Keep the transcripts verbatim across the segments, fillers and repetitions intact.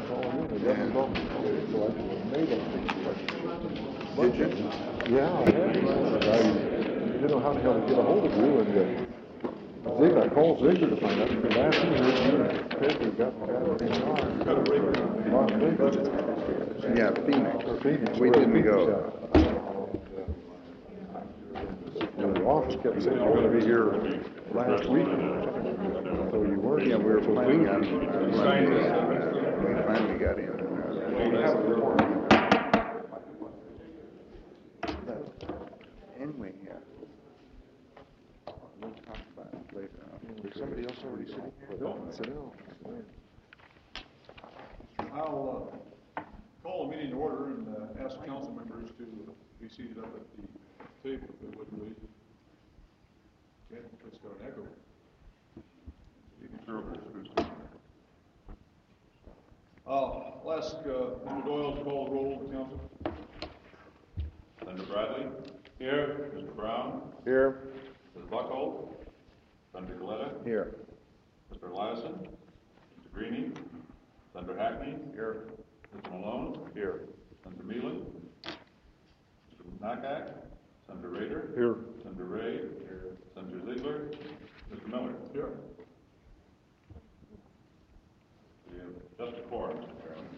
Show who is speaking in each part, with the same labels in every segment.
Speaker 1: called in, they got me called, so I made them.
Speaker 2: Did you?
Speaker 1: Yeah, I had, I didn't know how the hell to get a hold of you, and uh, Zig, I called Zigger to find out, the last thing you said, we got, got a car, got a break, Las Vegas.
Speaker 2: Yeah, Phoenix.
Speaker 1: Or Phoenix.
Speaker 2: We
Speaker 1: Where
Speaker 2: didn't
Speaker 1: Phoenix
Speaker 2: go.
Speaker 1: at? And the office kept saying you're gonna be here last week, so you weren't.
Speaker 2: Yeah, we were planning on Monday. We finally got in. Anyway, yeah. We'll talk about it later on.
Speaker 1: There's somebody else already sitting here? No, sit down.
Speaker 3: I'll uh, call the meeting to order and uh, ask council members to be seated up at the table if they would, please. Okay, it's got an echo. Uh, I'll ask uh, Mister Doyle to call the roll of the council.
Speaker 4: Senator Bradley? Here. Mister Brown?
Speaker 1: Here.
Speaker 4: Mister Buckhold? Senator Galetta?
Speaker 2: Here.
Speaker 4: Mister Eliason? Mister Greeny? Senator Hackney? Here. Mister Malone? Here. Senator Meelan? Mister Nakak? Senator Rader?
Speaker 1: Here.
Speaker 4: Senator Ray? Here. Senator Ziegler? Mister Miller?
Speaker 3: Here.
Speaker 4: We have just a quorum, Mister Chairman.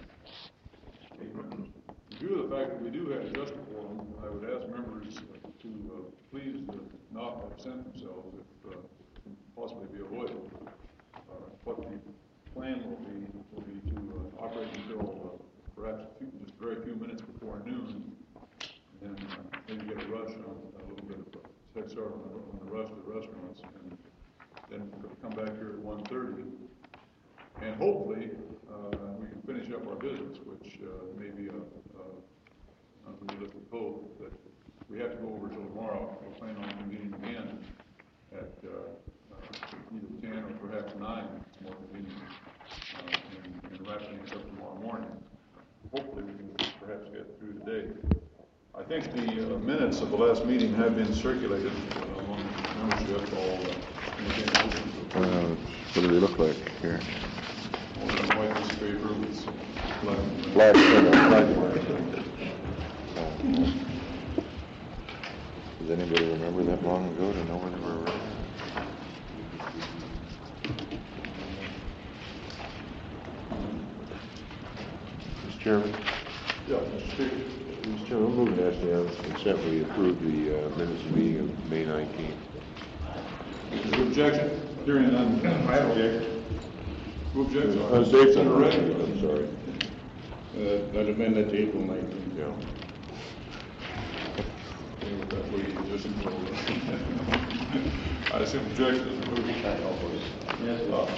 Speaker 3: In view of the fact that we do have just a quorum, I would ask members to uh, please uh, not absent themselves if uh, can possibly be avoided. Uh, what the plan will be will be to uh, operate until uh, perhaps a few, just a very few minutes before noon, and then uh, maybe get a rush on a little bit of a head start on the, on the rush to the restaurants, and then come back here at one thirty, and hopefully uh, we can finish up our business, which uh, may be a, a unrealistic hope, but we have to go over till tomorrow. We'll plan on convening again at uh, uh, either ten or perhaps nine. It's more convenient, uh, and, and wrap things up tomorrow morning. Hopefully we can perhaps get through today. I think the uh, minutes of the last meeting have been circulated uh, among membership. All uh,
Speaker 1: Uh, what do they look like here?
Speaker 3: on a white piece of paper with some black.
Speaker 1: Black, black. Does anybody remember that long ago to know where they were written? Mister Chairman?
Speaker 3: Yeah, Mister Speaker.
Speaker 1: Mister Chairman, I'm moving to ask the on consent we approve the uh, minutes of meeting of May nineteenth.
Speaker 3: Is there objection? Hearing none. I object. Who objects?
Speaker 1: Uh, Dave, Senator Ray. I'm sorry.
Speaker 5: Uh, that amended to April nineteenth.
Speaker 1: Yeah.
Speaker 3: That way you just I assume objection is removed.
Speaker 5: Yes.
Speaker 3: Uh,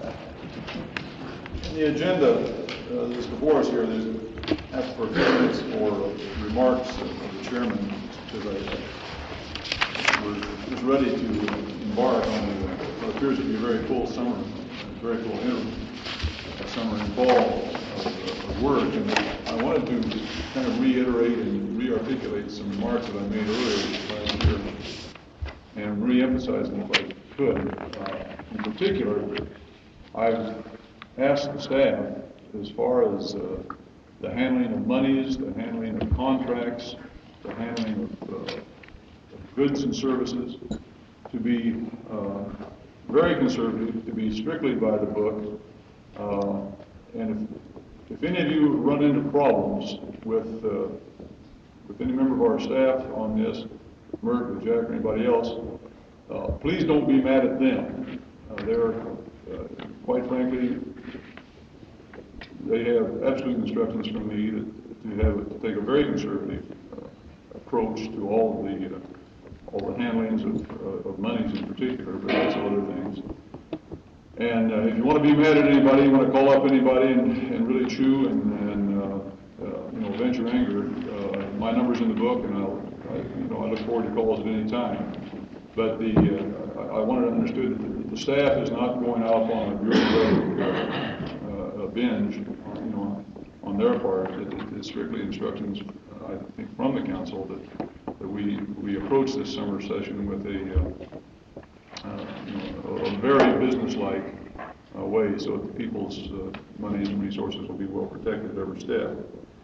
Speaker 3: In the agenda uh, that's before us here, there's asked for a few minutes for remarks of the chairman, because I, we're just ready to embark on what appears to be a very full summer, a very full interim, a summer and fall of, of work. And I wanted to kind of reiterate and re-articulate some remarks that I made earlier last year, and re-emphasize them if I could. Uh, in particular, I've asked the staff, as far as uh, the handling of monies, the handling of contracts, the handling of, uh, of goods and services, to be uh, very conservative, to be strictly by the book. Uh, and if, if any of you run into problems with uh, with any member of our staff on this, Mert, with Jack, or anybody else, uh, please don't be mad at them. Uh, they're, uh, quite frankly, they have absolute instructions from me that to have to take a very conservative uh, approach to all of the uh, all the handlings of, uh, of monies in particular, but also other things. And uh, if you want to be mad at anybody, you want to call up anybody and, and really chew and, and uh, uh, you know, vent your anger, uh, my number's in the book, and I'll, I, you know, I look forward to calls at any time. But the uh, I, I wanted to understood that the staff is not going off on a bureaucratic uh, uh, binge, you know, on their part. It, it's strictly instructions, uh, I think, from the council that that we we approach this summer session with a uh, uh, you know, a, a very businesslike uh, way so that the people's uh, monies and resources will be well protected at every step.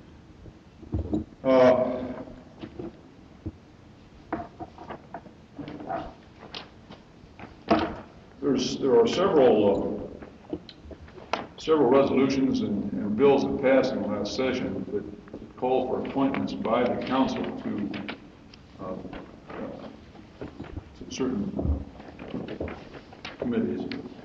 Speaker 3: Uh, there's, there are several uh, several resolutions and, and bills that passed in the last session that call for appointments by the council to, uh, uh, to certain uh, committees.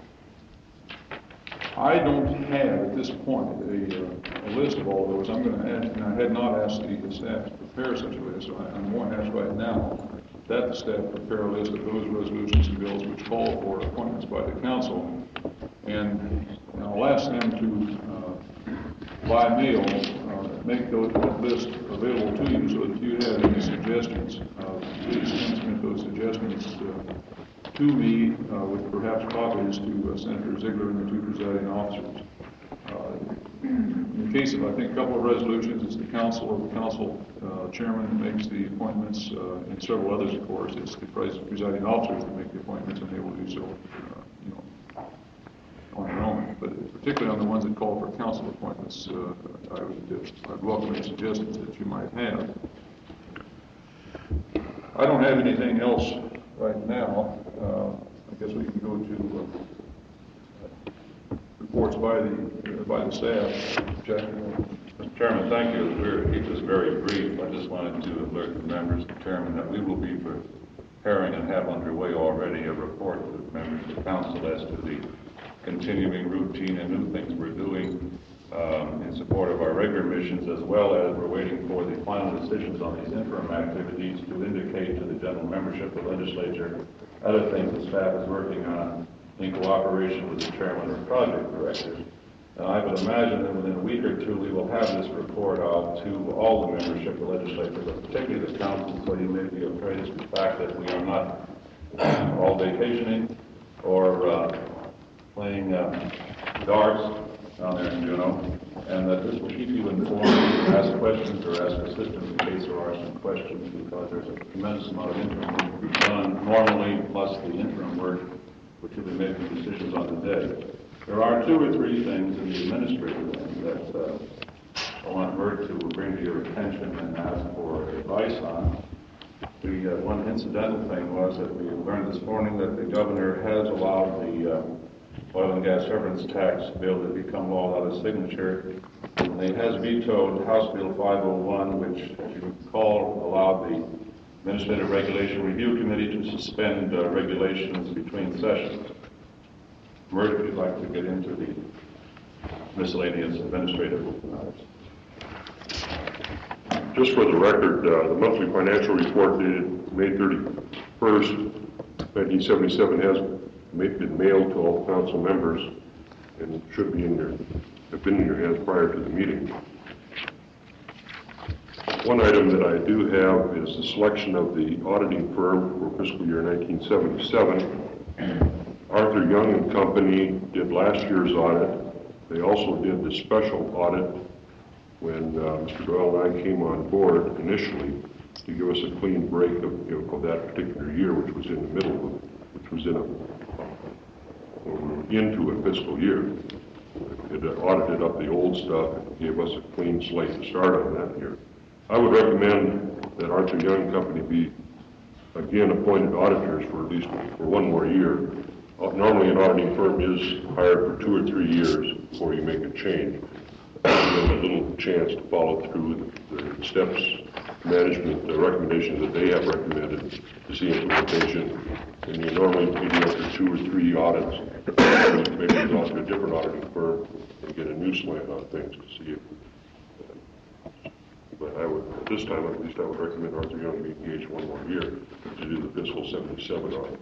Speaker 3: I don't have at this point a, uh, a list of all those. I'm going to ask, and I had not asked the staff to prepare such a list, so I, I'm going to ask right now that the staff prepare a list of those resolutions and bills which call for appointments by the council. And I'll ask them to, uh, by mail, uh, make those, that list available to you so that if you have any suggestions, uh, please transmit those suggestions uh, to me uh, with perhaps copies to uh, Senator Ziegler and the two presiding officers. Uh, in the case of, I think, a couple of resolutions, it's the council or the council uh, chairman that makes the appointments, uh, and several others, of course. It's the pres presiding officers that make the appointments, and they will do so, uh, you know, on their own. But particularly on the ones that call for council appointments, uh, I would uh, I'd welcome any suggestions that you might have. I don't have anything else right now. Uh, I guess we can go to uh, reports by the uh, by the staff. Jack?
Speaker 4: Mister Chairman, thank you. We'll keep this very brief. I just wanted to alert the members, the Chairman, that we will be preparing and have underway already a report to the members of the council as to the continuing routine and new things we're doing um, in support of our regular missions, as well as we're waiting for the final decisions on these interim activities to indicate to the general membership of the legislature other things the staff is working on in cooperation with the chairman or project directors. Now, I would imagine that within a week or two we will have this report out to all the membership of the legislature, but particularly the council, so you may be appraised of the fact that we are not all vacationing or uh, playing uh, darts down there in Juneau, and that this will keep you informed. You can ask questions or ask assistance in case there are some questions, because there's a tremendous amount of interim work to be done normally, plus the interim work, which you'll be making decisions on today. There are two or three things in the administrative end that uh, I want Bert to bring to your attention and ask for advice on. The uh, one incidental thing was that we learned this morning that the governor has allowed the uh, oil and gas severance tax bill to become law without a signature. And he has vetoed House Bill five oh one, which, as you recall, allowed the Administrative Regulation Review Committee to suspend uh, regulations between sessions. Mert, if you'd like to get into the miscellaneous administrative matters.
Speaker 6: Just for the record, uh, the monthly financial report dated May thirty-first, nineteen seventy-seven has been mailed to all council members and should be in your, have been in your hands prior to the meeting. One item that I do have is the selection of the auditing firm for fiscal year nineteen seventy-seven. Arthur Young and Company did last year's audit. They also did the special audit when uh, Mister Doyle and I came on board initially to give us a clean break of, you know, of that particular year, which was in the middle of, which was in a, uh, into a fiscal year. It audited up the old stuff and gave us a clean slate to start on that year. I would recommend that Arthur Young and Company be again appointed auditors for at least for one more year. Uh, normally an auditing firm is hired for two or three years before you make a change. Give them a little chance to follow through the, the steps, management, the recommendations that they have recommended to see implementation. And you normally, maybe after two or three audits, maybe go out to a different auditing firm and get a new slant on things to see if. Uh, but I would, at this time at least, I would recommend Arthur Young be engaged one more year to do the fiscal seventy-seven audit.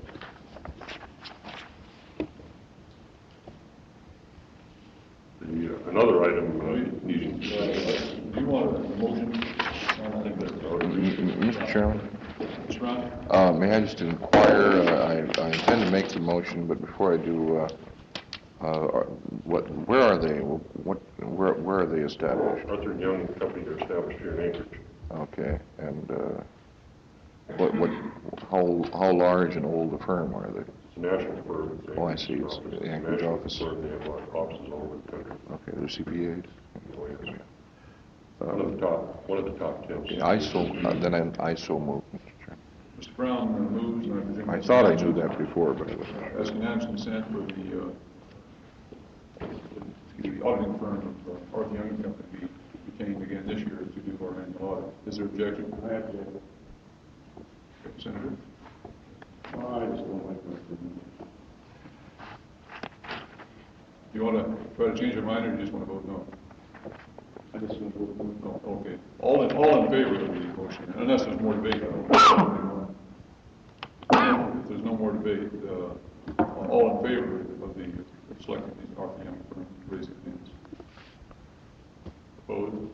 Speaker 6: The, uh, another item uh, needing.
Speaker 3: Do you want a motion? I don't think that's already.
Speaker 1: Mister Chairman,
Speaker 3: Mister Ron?
Speaker 1: uh, may I just inquire, uh, I, I intend to make the motion, but before I do, uh, uh, what, where are they, what, where, where are they established?
Speaker 6: Arthur Young and Company are established here in Anchorage.
Speaker 1: Okay, and, uh, what, what, how, how large and old a firm are they?
Speaker 6: It's a national firm. It's
Speaker 1: Oh, I see. It's
Speaker 6: Anchorage
Speaker 1: the
Speaker 6: a
Speaker 1: Anchorage
Speaker 6: national
Speaker 1: office.
Speaker 6: firm. They have uh, offices all over the country.
Speaker 1: Okay, they're C P As.
Speaker 6: Oh, yes. One of the top, one of the top ten.
Speaker 1: Okay, I so, uh, then I, I so moved, Mister Chairman.
Speaker 3: Mister Brown uh, moves, and I presume.
Speaker 1: I
Speaker 3: that's
Speaker 1: thought I
Speaker 3: unanimous.
Speaker 1: knew that before, but I wasn't.
Speaker 3: Ask unanimous consent for the, uh, the auditing firm of uh, Arthur Young and Company be retained again this year to do our annual audit. Is there objection?
Speaker 5: I object.
Speaker 3: Senator?
Speaker 5: Oh, I just don't like Mister
Speaker 3: Do you want to try to change your mind, or do you just want to vote no?
Speaker 5: I just want to vote
Speaker 3: No, okay. All in, all in favor of the motion, unless there's more debate. I don't- If there's no more debate, uh, all in favor of the selecting the Arthur Young firm, raise your hands. Opposed?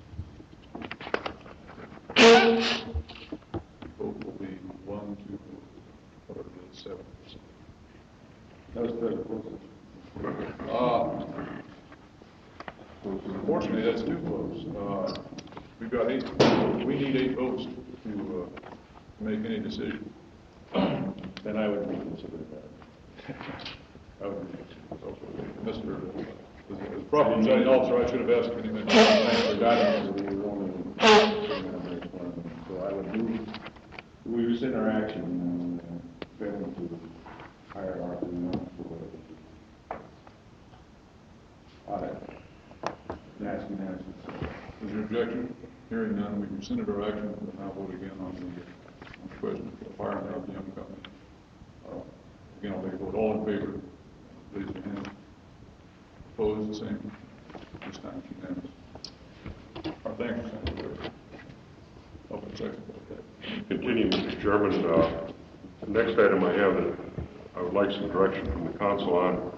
Speaker 3: Vote will be one, two, whatever it is, seven.
Speaker 5: That was very close.
Speaker 3: Uh, Unfortunately, that's too close. Uh, We've got eight, we need eight votes to uh, make any decision.
Speaker 5: Then I would reconsider that. I would reconsider.
Speaker 3: Mister As as proper presiding officer, I should have asked any member.
Speaker 5: I forgot it was only members, so I would move, we rescind our action and uh, failing to hire Arthur Young for audit. Ask unanimous.
Speaker 3: Is there objection? Hearing none, we rescinded our action, we'll now vote again on the, on the question of hiring of the young company. Uh, Again, I'll take a vote. All in favor, raise your hand. Opposed, the same. This time it's unanimous. Our thanks, Senator. Open second.
Speaker 6: Continue, Mister Chairman. Uh, the next item I have that I would like some direction from the council on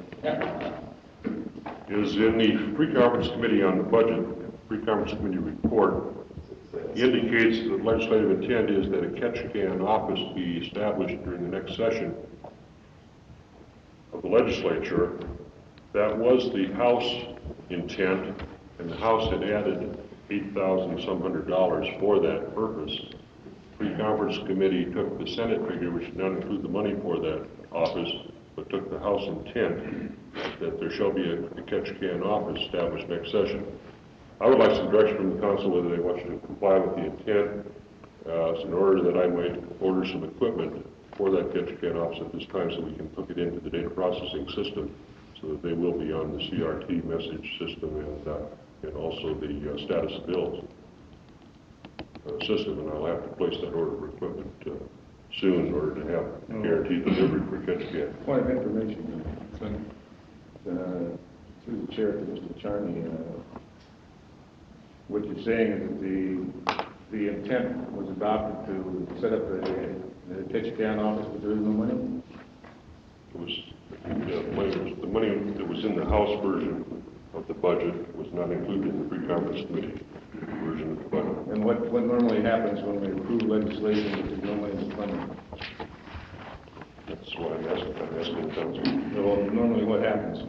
Speaker 6: is in the pre-conference committee on the budget, pre-conference committee report indicates that the legislative intent is that a catch can office be established during the next session of the legislature. That was the House intent, and the House had added eight thousand some hundred dollars for that purpose. Pre-conference committee took the Senate figure, which did not include the money for that office, but took the House intent that there shall be a, a catch can office established next session. I would like some direction from the council whether they want you to comply with the intent, uh, in order that I might order some equipment for that catch can office at this time so we can hook it into the data processing system so that they will be on the C R T message system and, uh, and also the uh, status of bills uh, system, and I'll have to place that order for equipment uh, soon in order to have guaranteed delivery for catch can.
Speaker 5: Point of information,
Speaker 3: Senator?
Speaker 5: uh, through the chair to Mister Charney, uh, what you're saying is that the, the intent was adopted to set up a, a catch can office, but there is no money?
Speaker 6: It was, the money, the money that was in the House version of the budget was not included in the pre-conference committee version of the budget.
Speaker 5: And what, what normally happens when we approve legislation that there's no money to fund it?
Speaker 6: That's what I'm asking, I'm asking the council.
Speaker 5: Well, normally what happens?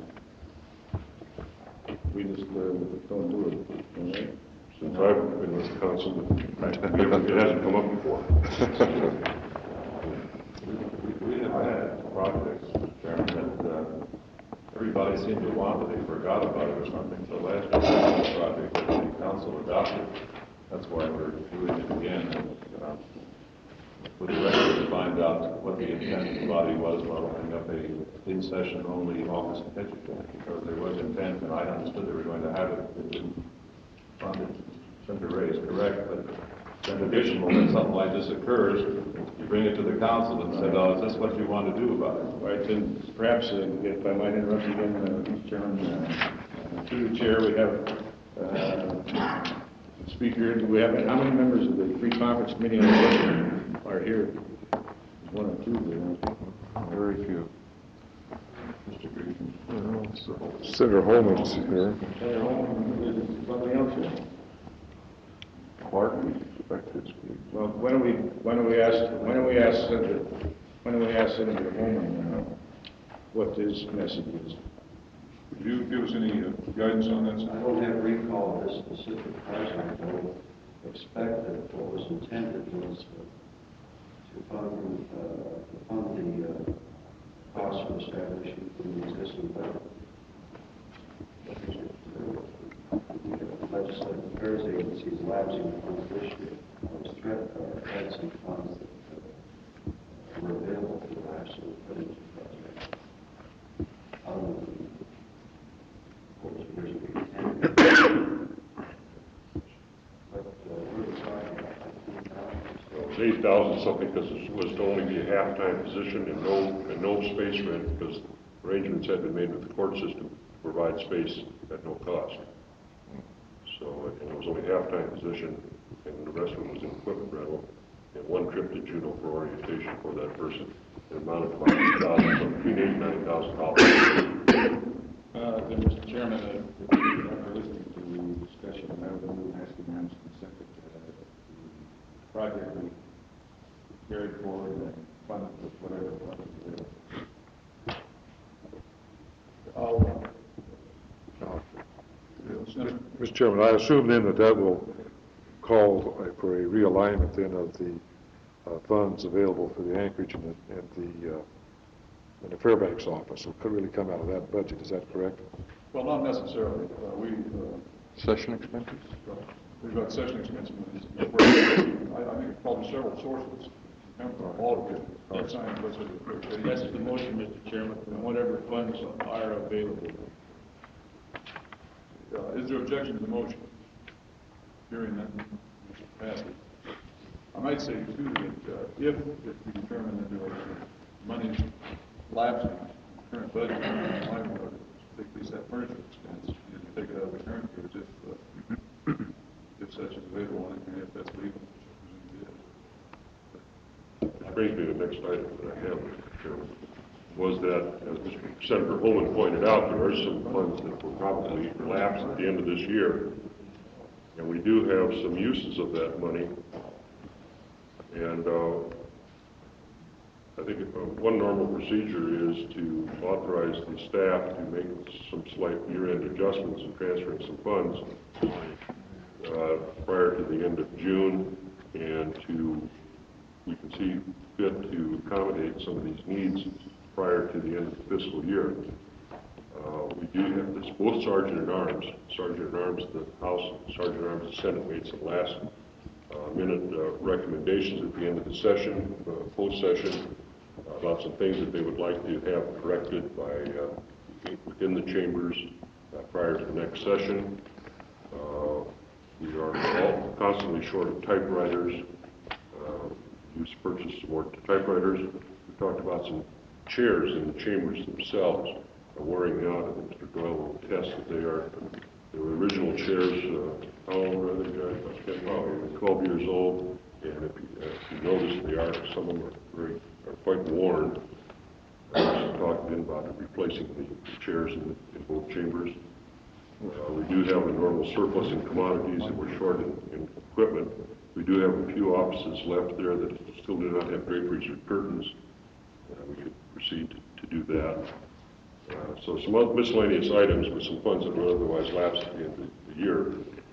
Speaker 5: We just, uh, don't do it, all right?
Speaker 6: Since I've been with the council, it hasn't come up before.
Speaker 7: We have had projects, Mister Chairman, that uh, everybody seemed to want, but they forgot about it or something. So last year, the project that the council adopted, that's why we're doing it again. And, uh, for the record, to find out what the intent of the body was while opening up a in-session only office in Ketchikan, because there was intent, and I understood they were going to have it. It didn't fund it. Senator Ray is correct, but then additional, when something like this occurs, you bring it to the council and say, oh, is this what you want to do about it?
Speaker 5: All right, then perhaps, uh, if I might interrupt again, uh, Mister Chairman, uh, through the chair, we have, uh, speaker, do we have, how many members of the pre-conference committee on the budget are here? One or two, there.
Speaker 1: Very few.
Speaker 3: Mister Green?
Speaker 1: Senator Holman's here.
Speaker 5: Senator Holman, is somebody else here?
Speaker 1: Clark, we expect to speak.
Speaker 5: Well, why don't we, why don't we ask, why don't we ask Senator, why don't we ask Senator Holman, uh, what his message is?
Speaker 3: Could you give us any uh, guidance on that,
Speaker 8: I
Speaker 3: Senator?
Speaker 8: don't have recall of this specific project. I would expect that what was intended was uh, to fund, uh, to fund the uh, costs are established in the existing budget. The legislative affairs agency is lapsing funds this year. I was threat, uh, had some funds that uh, were available for lapse and put into the budget. Um, of course, years we intended. But uh, we're talking about fifteen thousand.
Speaker 6: Eight thousand something because it was to only be a half-time position and no, and no space rent because arrangements had been made with the court system to provide space at no cost. So, and it was only a half-time position and the rest of it was in equipment rental and one trip to Juneau for orientation for that person. It amounted to about eight thousand, so between eight and nine thousand dollars.
Speaker 5: Uh, then, Mister Chairman, uh, after listening to the discussion, I would move asking unanimous consent that uh, the project be carried forward and funded with whatever funds available.
Speaker 1: I'll, uh, Mister Chairman, I assume then that that will call for a realignment then of the uh, funds available for the Anchorage and the, and the, uh, and the Fairbanks office. It could really come out of that budget, is that correct?
Speaker 3: Well, not necessarily. Uh, we, uh,
Speaker 1: Session expenses?
Speaker 3: we've got session expenses. I, I think it's probably several sources. All of it.
Speaker 5: That's That's the motion, Mister Chairman, from whatever funds are available.
Speaker 3: Uh, is there objection to the motion? Hearing none, motion passes. I might say too that uh, if, if we determine that there are money lapsing in the current budget, we might want to take at least that furniture expense and take it out of the current years if, uh, if such is available and if that's legal, which I presume it is.
Speaker 6: Which brings me to the next item that I have, Mister Chairman, was that, as Mister Senator Holman pointed out, there are some funds that will probably lapse at the end of this year. And we do have some uses of that money. And uh, I think uh, one normal procedure is to authorize the staff to make some slight year-end adjustments and transferring some funds uh, prior to the end of June, and to, we can see fit to accommodate some of these needs prior to the end of the fiscal year. Uh, we do have this, both Sergeant at Arms, Sergeant at Arms of the House, Sergeant at Arms of the Senate made some last uh, minute uh, recommendations at the end of the session, uh, post session, uh, about some things that they would like to have corrected by uh, within the chambers uh, prior to the next session. Uh, we are all constantly short of typewriters. Uh, we used to purchase some more typewriters. We talked about some chairs in the chambers themselves are wearing out, and Mister Doyle will attest that they are, they were original chairs, uh, how old are they, Judge? About twelve years old, and if you, uh, if you notice, they are, some of them are very, are quite worn. Uh, we talked then about replacing the chairs in, in both chambers. Uh, we do have a normal surplus in commodities that we're short in, in equipment. We do have a few offices left there that still do not have draperies or curtains. Uh, we could proceed to, to do that. Uh, so some other miscellaneous items with some funds that would otherwise lapse at the end of the year,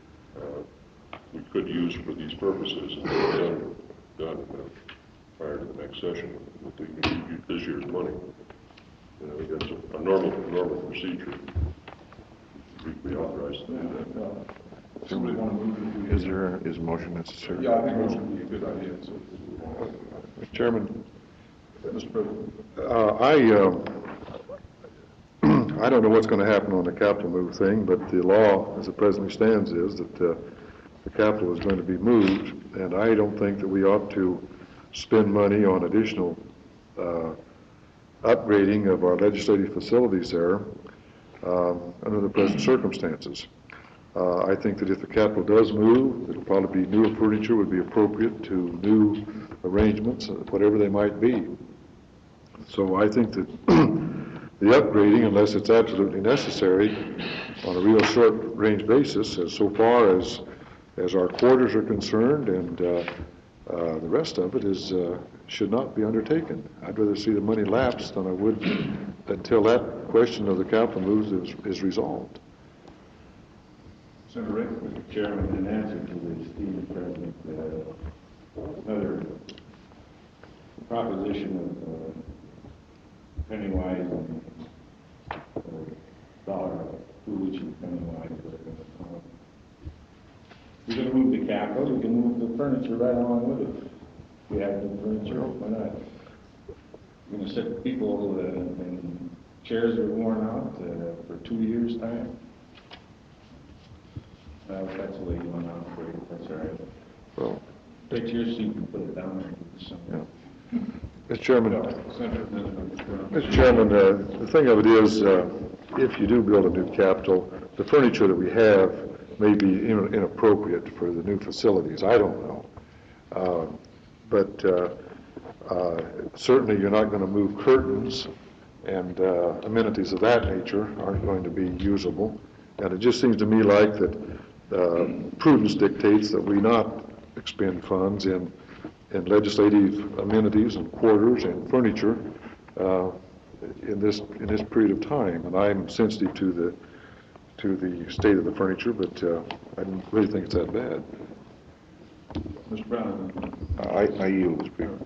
Speaker 6: uh, we could use for these purposes and get done, done uh, prior to the next session with the, this year's money. You know, that's a, a normal, normal procedure. We, we authorized to do that.
Speaker 3: Uh, Somebody want to move it?
Speaker 1: Is there, is a motion necessary?
Speaker 3: Yeah, I think motion would be a good idea. So,
Speaker 1: Mister Chairman,
Speaker 3: Mister President.
Speaker 1: uh, I, um, I don't know what's going to happen on the capital move thing, but the law, as it presently stands, is that uh, the capital is going to be moved, and I don't think that we ought to spend money on additional uh, upgrading of our legislative facilities there um, under the present circumstances. Uh, I think that if the capital does move, it'll probably be newer furniture would be appropriate to new arrangements, uh, whatever they might be. So I think that the upgrading, unless it's absolutely necessary, on a real short-range basis, as so far as as our quarters are concerned, and uh, uh, the rest of it is uh, should not be undertaken. I'd rather see the money lapse than I would until that question of the capital moves is, is resolved.
Speaker 3: Senator Ray.
Speaker 5: Mister Chairman, in answer to the esteemed President, uh, another proposition of uh, Pennywise and uh, Dollar, Foolish and Pennywise. Uh, We're gonna move the capital, we can move the furniture right along with it. We have the furniture, why not? We're gonna sit people, uh, and chairs are worn out, uh, for two years' time. Uh, that's the way you went on for you, that's all right.
Speaker 1: Well,
Speaker 5: Take your seat and put it down there.
Speaker 1: yeah. Mister Chairman,
Speaker 5: Senator, Senator.
Speaker 1: Mister Chairman, uh, the thing of it is, uh, if you do build a new Capitol, the furniture that we have may be in- inappropriate for the new facilities. I don't know. Uh, But uh, uh, certainly you're not going to move curtains, and uh, amenities of that nature aren't going to be usable. And it just seems to me like that uh, prudence dictates that we not expend funds in in legislative amenities and quarters and furniture uh, in this in this period of time. And I'm sensitive to the to the state of the furniture, but uh, I don't really think it's that bad.
Speaker 5: Mister Brown.
Speaker 6: I, I yield, Mister Speaker.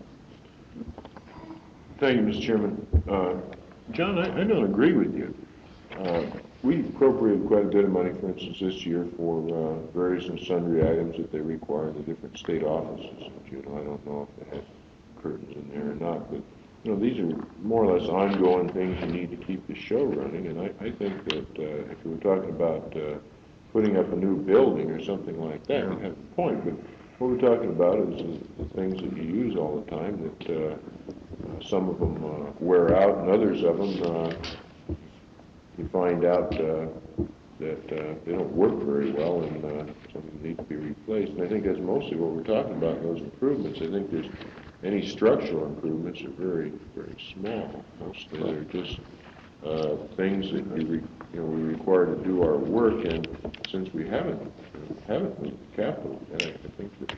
Speaker 6: Thank you, Mister Chairman. Uh, John, I, I don't agree with you. Uh, we appropriated quite a bit of money, for instance, this year for uh, various and sundry items that they require in the different state offices. You know, I don't know if they have curtains in there or not, but you know, these are more or less ongoing things you need to keep the show running. And I, I think that uh, if you were talking about uh, putting up a new building or something like that, you have a point. But what we're talking about is the, the things that you use all the time, that uh, uh, some of them uh, wear out, and others of them uh, you find out uh, that uh, they don't work very well, and uh, some of them need to be replaced. And I think that's mostly what we're talking about in those improvements. I think there's any structural improvements are very, very small. Mostly they're just uh, things that you, re, you know, we require to do our work, and since we haven't haven't moved the capital, and I, I think that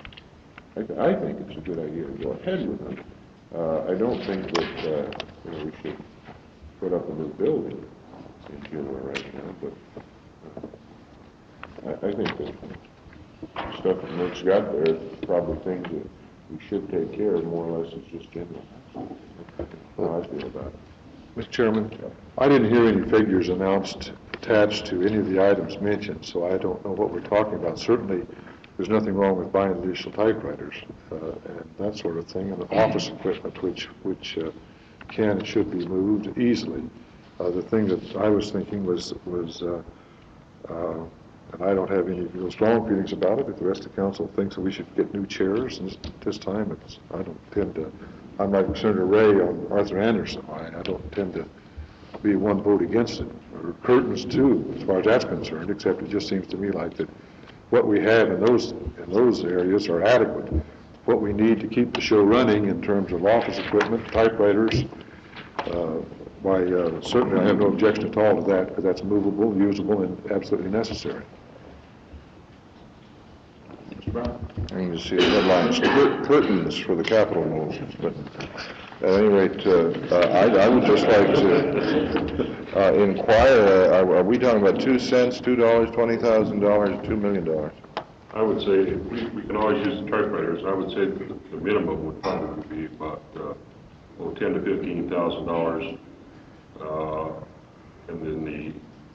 Speaker 6: I, I think it's a good idea to go ahead with it. Uh, I don't think that uh, you know, we should put up a new building in Gilroy right now, but uh, I, I think that stuff that Nick's got there is probably things that we should take care of, more or less. It's just general. How I feel about it.
Speaker 1: Mister Chairman, I didn't hear any figures announced attached to any of the items mentioned, so I don't know what we're talking about. Certainly, there's nothing wrong with buying additional typewriters uh, and that sort of thing, and office equipment, which which uh, can and should be moved easily. Uh, the thing that I was thinking was was, uh, uh, and I don't have any real strong feelings about it. If the rest of the council thinks that we should get new chairs, and at this time, it's I don't tend to. I'm like Senator Ray on Arthur Anderson. I, I don't tend to be one vote against it. Or curtains too, as far as that's concerned. Except it just seems to me like that what we have in those in those areas are adequate. What we need to keep the show running in terms of office equipment, typewriters. Uh, why, uh, certainly I have no objection at all to that, because that's movable, usable, and absolutely necessary.
Speaker 5: Mister Brown.
Speaker 6: I can just see the headlines, cur- curtains for the capital motions, but at any rate, uh, uh, I, I would just like to uh, inquire, uh, are, are we talking about two cents, two dollars, twenty thousand dollars, two million dollars? I would say we, we can always use the typewriters. I would say the, the minimum would probably be about uh, well, ten to fifteen thousand dollars, uh, and then the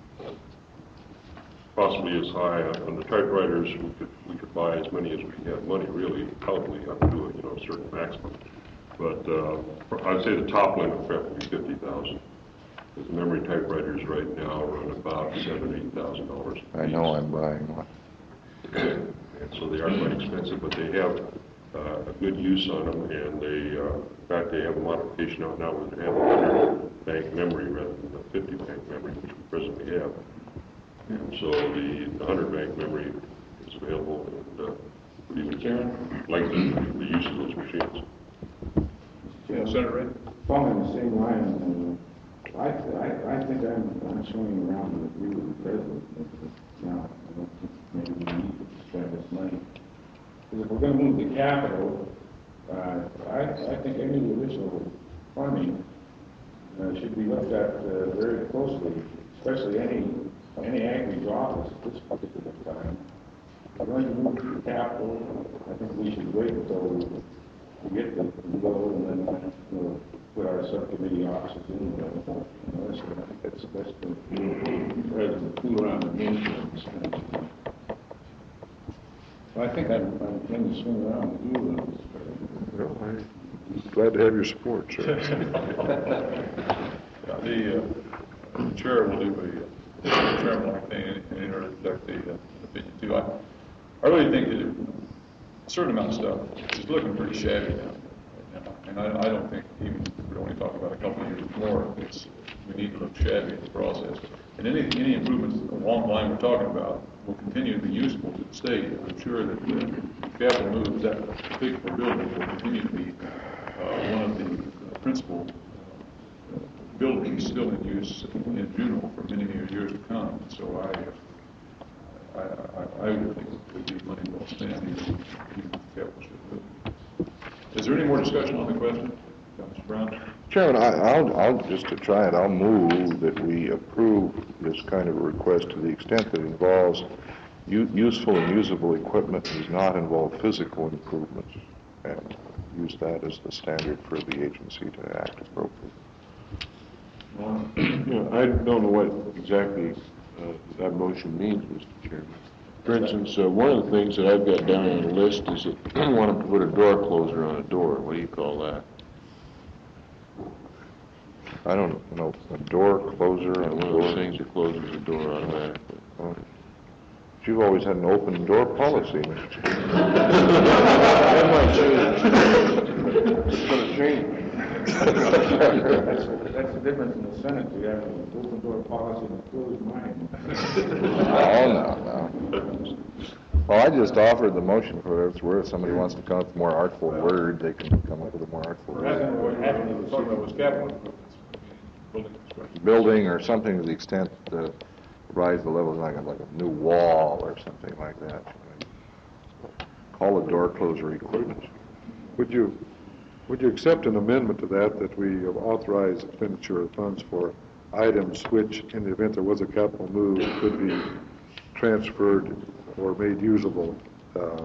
Speaker 6: possibly as high on the typewriters. We could we could buy as many as we have money. Really, probably up to a you know a certain maximum. But uh, I'd say the top limit would probably be fifty thousand. Because memory typewriters right now run about seven, eight thousand dollars.
Speaker 9: I know I'm buying one.
Speaker 6: And so they are quite expensive, but they have uh, a good use on them, and they, uh, in fact, they have a modification out now where they have a hundred bank memory rather than a fifty bank memory, which we presently have. And so the, the hundred bank memory is available, and uh, would even
Speaker 5: Chairman?
Speaker 6: lengthen the use of those machines.
Speaker 5: Yeah, Senator Ray.
Speaker 10: Following the same line, uh, I, I, I think I'm, I'm swinging around to agree with the president. Now, I don't think maybe we need to spend this money. Because if we're going to move the capital, uh, I, I think any additional funding uh, should be looked at uh, very closely, especially any any Anchorage office at this particular time. If we're going to move the capital, I think we should wait until we get the bill and then we'll put our subcommittee the offices anyway. You know, that's, that's, that's the, rather than fool around the games and spend. So I think I'm, I'm going to swing around with you on this.
Speaker 1: Well, I'm glad to have your support, sir.
Speaker 3: Yeah, the, uh, the chair will do a, uh, chairman-like thing and interject the uh, opinion too. I, I really think that a certain amount of stuff is looking pretty shabby now. And I, I don't think even if we're only talking about a couple of years more, it's, we need to look shabby in the process. And any, any improvements along the line we're talking about will continue to be useful to the state. I'm sure that the capital moves, that particular building will continue to be uh, one of the principal uh, buildings still in use in Juneau for many, many years to come. So I, I, I, I would think it would be money well spent even if the capital should move. Is there any more discussion on the question, Mister Brown?
Speaker 1: Chairman, I, I'll, I'll, just to try it, I'll move that we approve this kind of a request to the extent that it involves u useful and usable equipment, does not involve physical improvements, and use that as the standard for the agency to act appropriately.
Speaker 6: Yeah, I don't know what exactly uh, that motion means, Mister Chairman. For instance, uh, one of the things that I've got down on the list is that I want to put a door closer on a door. What do you call that?
Speaker 1: I don't know, a door closer
Speaker 6: Yeah,
Speaker 1: on
Speaker 6: one
Speaker 1: a
Speaker 6: of those
Speaker 1: door.
Speaker 6: things that closes the door automatically.
Speaker 1: Oh. You've always had an open door policy, Mister Chairman.
Speaker 6: That might change. It's going to change.
Speaker 10: That's, that's the difference in the Senate. You have an open door policy and a closed mind.
Speaker 1: Oh, no, no. Well, I just offered the motion for what it's worth. If somebody wants to come up with a more artful word, they can come up with a more artful
Speaker 3: Rather
Speaker 1: word.
Speaker 3: than what happened, we were talking about was capital improvements, building construction.
Speaker 1: Building or something to the extent to rise the levels, like a, like a new wall or something like that. Call a door closer equipment.
Speaker 2: Would you, would you accept an amendment to that, that we authorize expenditure of funds for items which, in the event there was a capital move, could be transferred or made usable uh,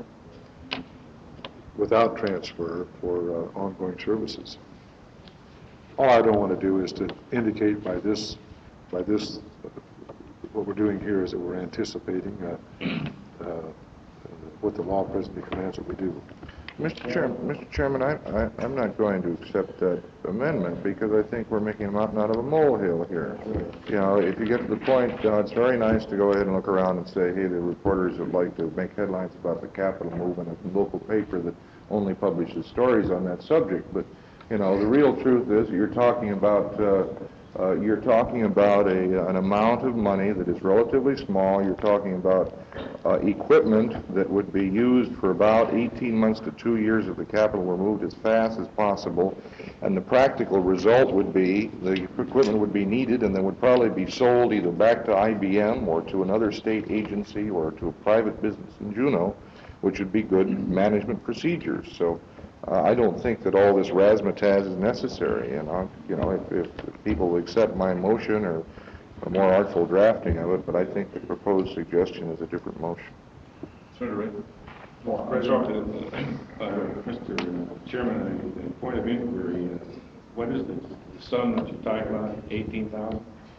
Speaker 2: without transfer for uh, ongoing services? All I don't want to do is to indicate by this, by this, uh, what we're doing here is that we're anticipating uh, uh, what the law presently commands that we do.
Speaker 1: Mister Chairman, Mister Chairman, I, I, I'm not going to accept that amendment because I think we're making a mountain out of a molehill here. You know, if you get to the point, uh, it's very nice to go ahead and look around and say, hey, the reporters would like to make headlines about the Capitol move in a local paper that only publishes stories on that subject. But, you know, the real truth is you're talking about uh, uh, you're talking about a, an amount of money that is relatively small. You're talking about uh, equipment that would be used for about eighteen months to two years if the capital were moved as fast as possible. And the practical result would be the equipment would be needed and then would probably be sold either back to I B M or to another state agency or to a private business in Juneau, which would be good management procedures. So uh, I don't think that all this razzmatazz is necessary. And, I, you know, if, if, if people will accept my motion or a more artful drafting of it, but I think the proposed suggestion is a different motion.
Speaker 3: Senator Ray?
Speaker 5: Well, President, uh, uh, Mister Chairman, a point of inquiry, uh, what is the sum that you're talking about, eighteen thousand?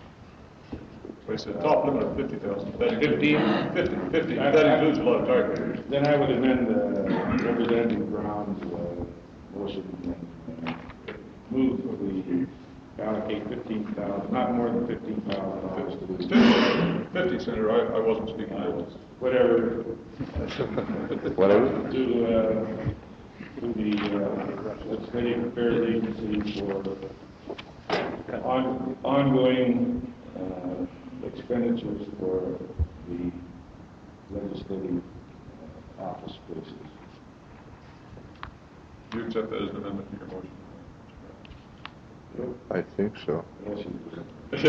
Speaker 3: They said top limit of fifty thousand.
Speaker 5: Fifteen?
Speaker 3: Fifty, fifty, that includes a lot of target.
Speaker 5: Then I would amend uh, Representative Brown's uh, motion and uh, move that we allocate fifteen thousand, not more than fifteen thousand dollars to this.
Speaker 3: Fifty, Senator, I, I wasn't speaking to this.
Speaker 5: Whatever.
Speaker 1: Whatever.
Speaker 5: To, uh, to the uh, legislative affairs agency for on, ongoing uh, expenditures for the legislative uh, office spaces.
Speaker 3: Do you accept that as an amendment to your motion?
Speaker 1: I think so.
Speaker 5: Yes, you do.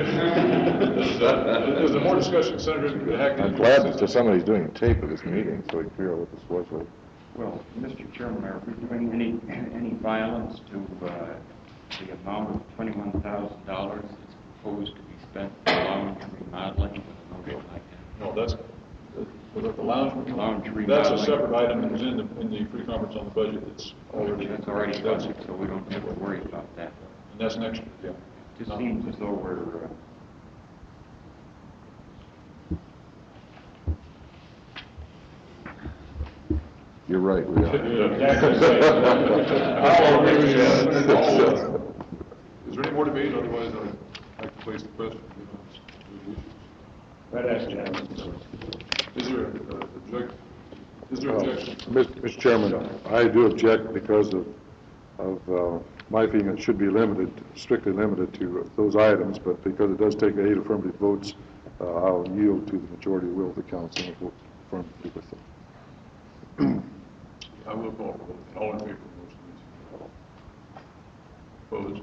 Speaker 3: Is there more discussion, Senator Hackney?
Speaker 1: I'm glad that somebody's doing a tape of this meeting so we can figure out what this was like.
Speaker 8: Well, Mister Chairman, are we doing any, any violence to uh, the amount of twenty-one thousand dollars that's proposed to be spent for lounge remodeling? Nothing like that.
Speaker 3: No, that's, the, the lounge,
Speaker 8: Lounge
Speaker 3: that's a
Speaker 8: remodeling.
Speaker 3: separate item that was in the, in the free conference on the budget that's already.
Speaker 8: That's already budgeted, so we don't have to worry about that.
Speaker 3: And that's next year, yeah.
Speaker 5: Just seems as though we're, uh,
Speaker 2: You're right, we are.
Speaker 3: I'll agree with you. I'll, uh, Is there any more debate? Otherwise, I'd like to place the question.
Speaker 5: that has to happen.
Speaker 3: Is there uh, object, is there
Speaker 2: Uh,
Speaker 3: objection?
Speaker 2: Mister Chairman, I do object because of, of uh, my feeling it should be limited, strictly limited to those items, but because it does take eight affirmative votes, uh, I'll yield to the majority will of the council and vote affirmatively with them.
Speaker 3: I will call for vote. All in favor of the motion, please.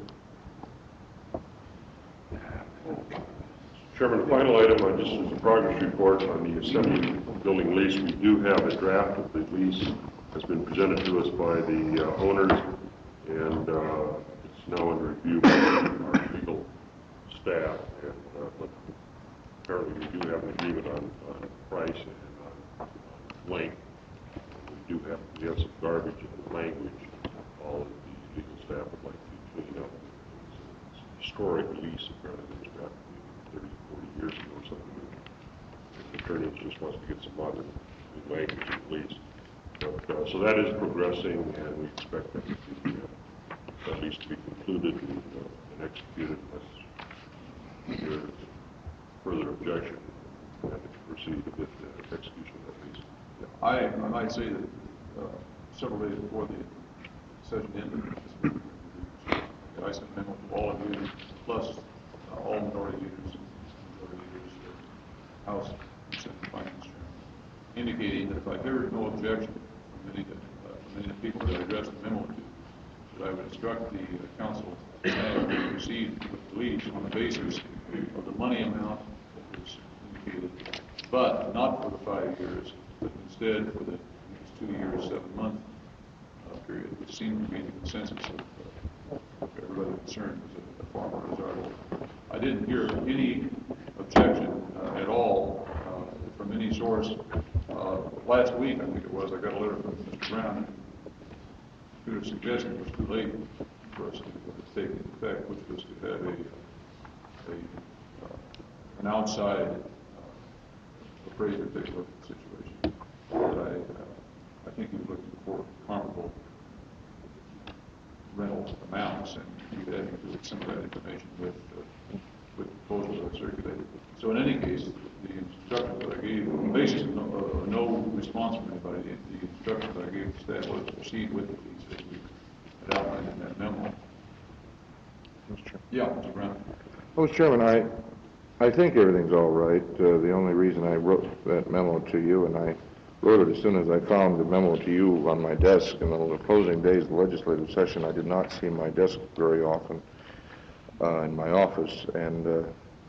Speaker 3: Opposed?
Speaker 6: Chairman, the final item, uh, just as a progress report on the assembly building lease, we do have a draft of the lease that's been presented to us by the uh, owners, and uh, it's now under review by our legal staff. And uh, but apparently, we do have an agreement on, on price and on, on length. We do have we have some garbage in the language. All of the legal staff would like to clean up. It's, it's a historic lease, apparently, that was drafted thirty, forty years ago or something. The attorney just wants to get some modern language at least. But, uh, so that is progressing, and we expect that to be, uh, at least to be concluded and, uh, and executed unless there is further objection and to proceed with the execution of that lease.
Speaker 3: I, I might say that uh, several days before the session ended, I sent a memo to all of you, plus uh, all minority leaders, majority leaders, uh, House and Senate Finance Chairman, indicating that if I heard no objection from any, uh, from any of the people that I addressed the memo to, that I would instruct the uh, council staff to proceed with the lease on the basis of the money amount that was indicated, but not for the five years, but instead for the next two years, seven month uh, period, which seemed to be the consensus of, uh, of everybody concerned was a, a far more desirable. I didn't hear any objection uh, at all uh, from any source. Uh, last week, I think it was, I got a letter from Mister Brown who had suggested it was too late for us to uh, take into effect, which was to have a, a uh, an outside uh, appraiser take a look at the situation. But I, uh, I think he was looking for comparable rental amounts, and he had included some of that information with uh, with proposals that circulated. So in any case, the instructions that I gave, on the basis of no, uh, no response from anybody, the, the instructions I gave the staff was to proceed with the lease as we had outlined in that memo.
Speaker 2: Mister Chairman.
Speaker 3: Yeah, Mister Brown.
Speaker 9: Well, Mister Chairman, I, I think everything's all right. Uh, the only reason I wrote that memo to you, and I wrote it as soon as I found the memo to you on my desk in the closing days of the legislative session. I did not see my desk very often uh, in my office, and uh,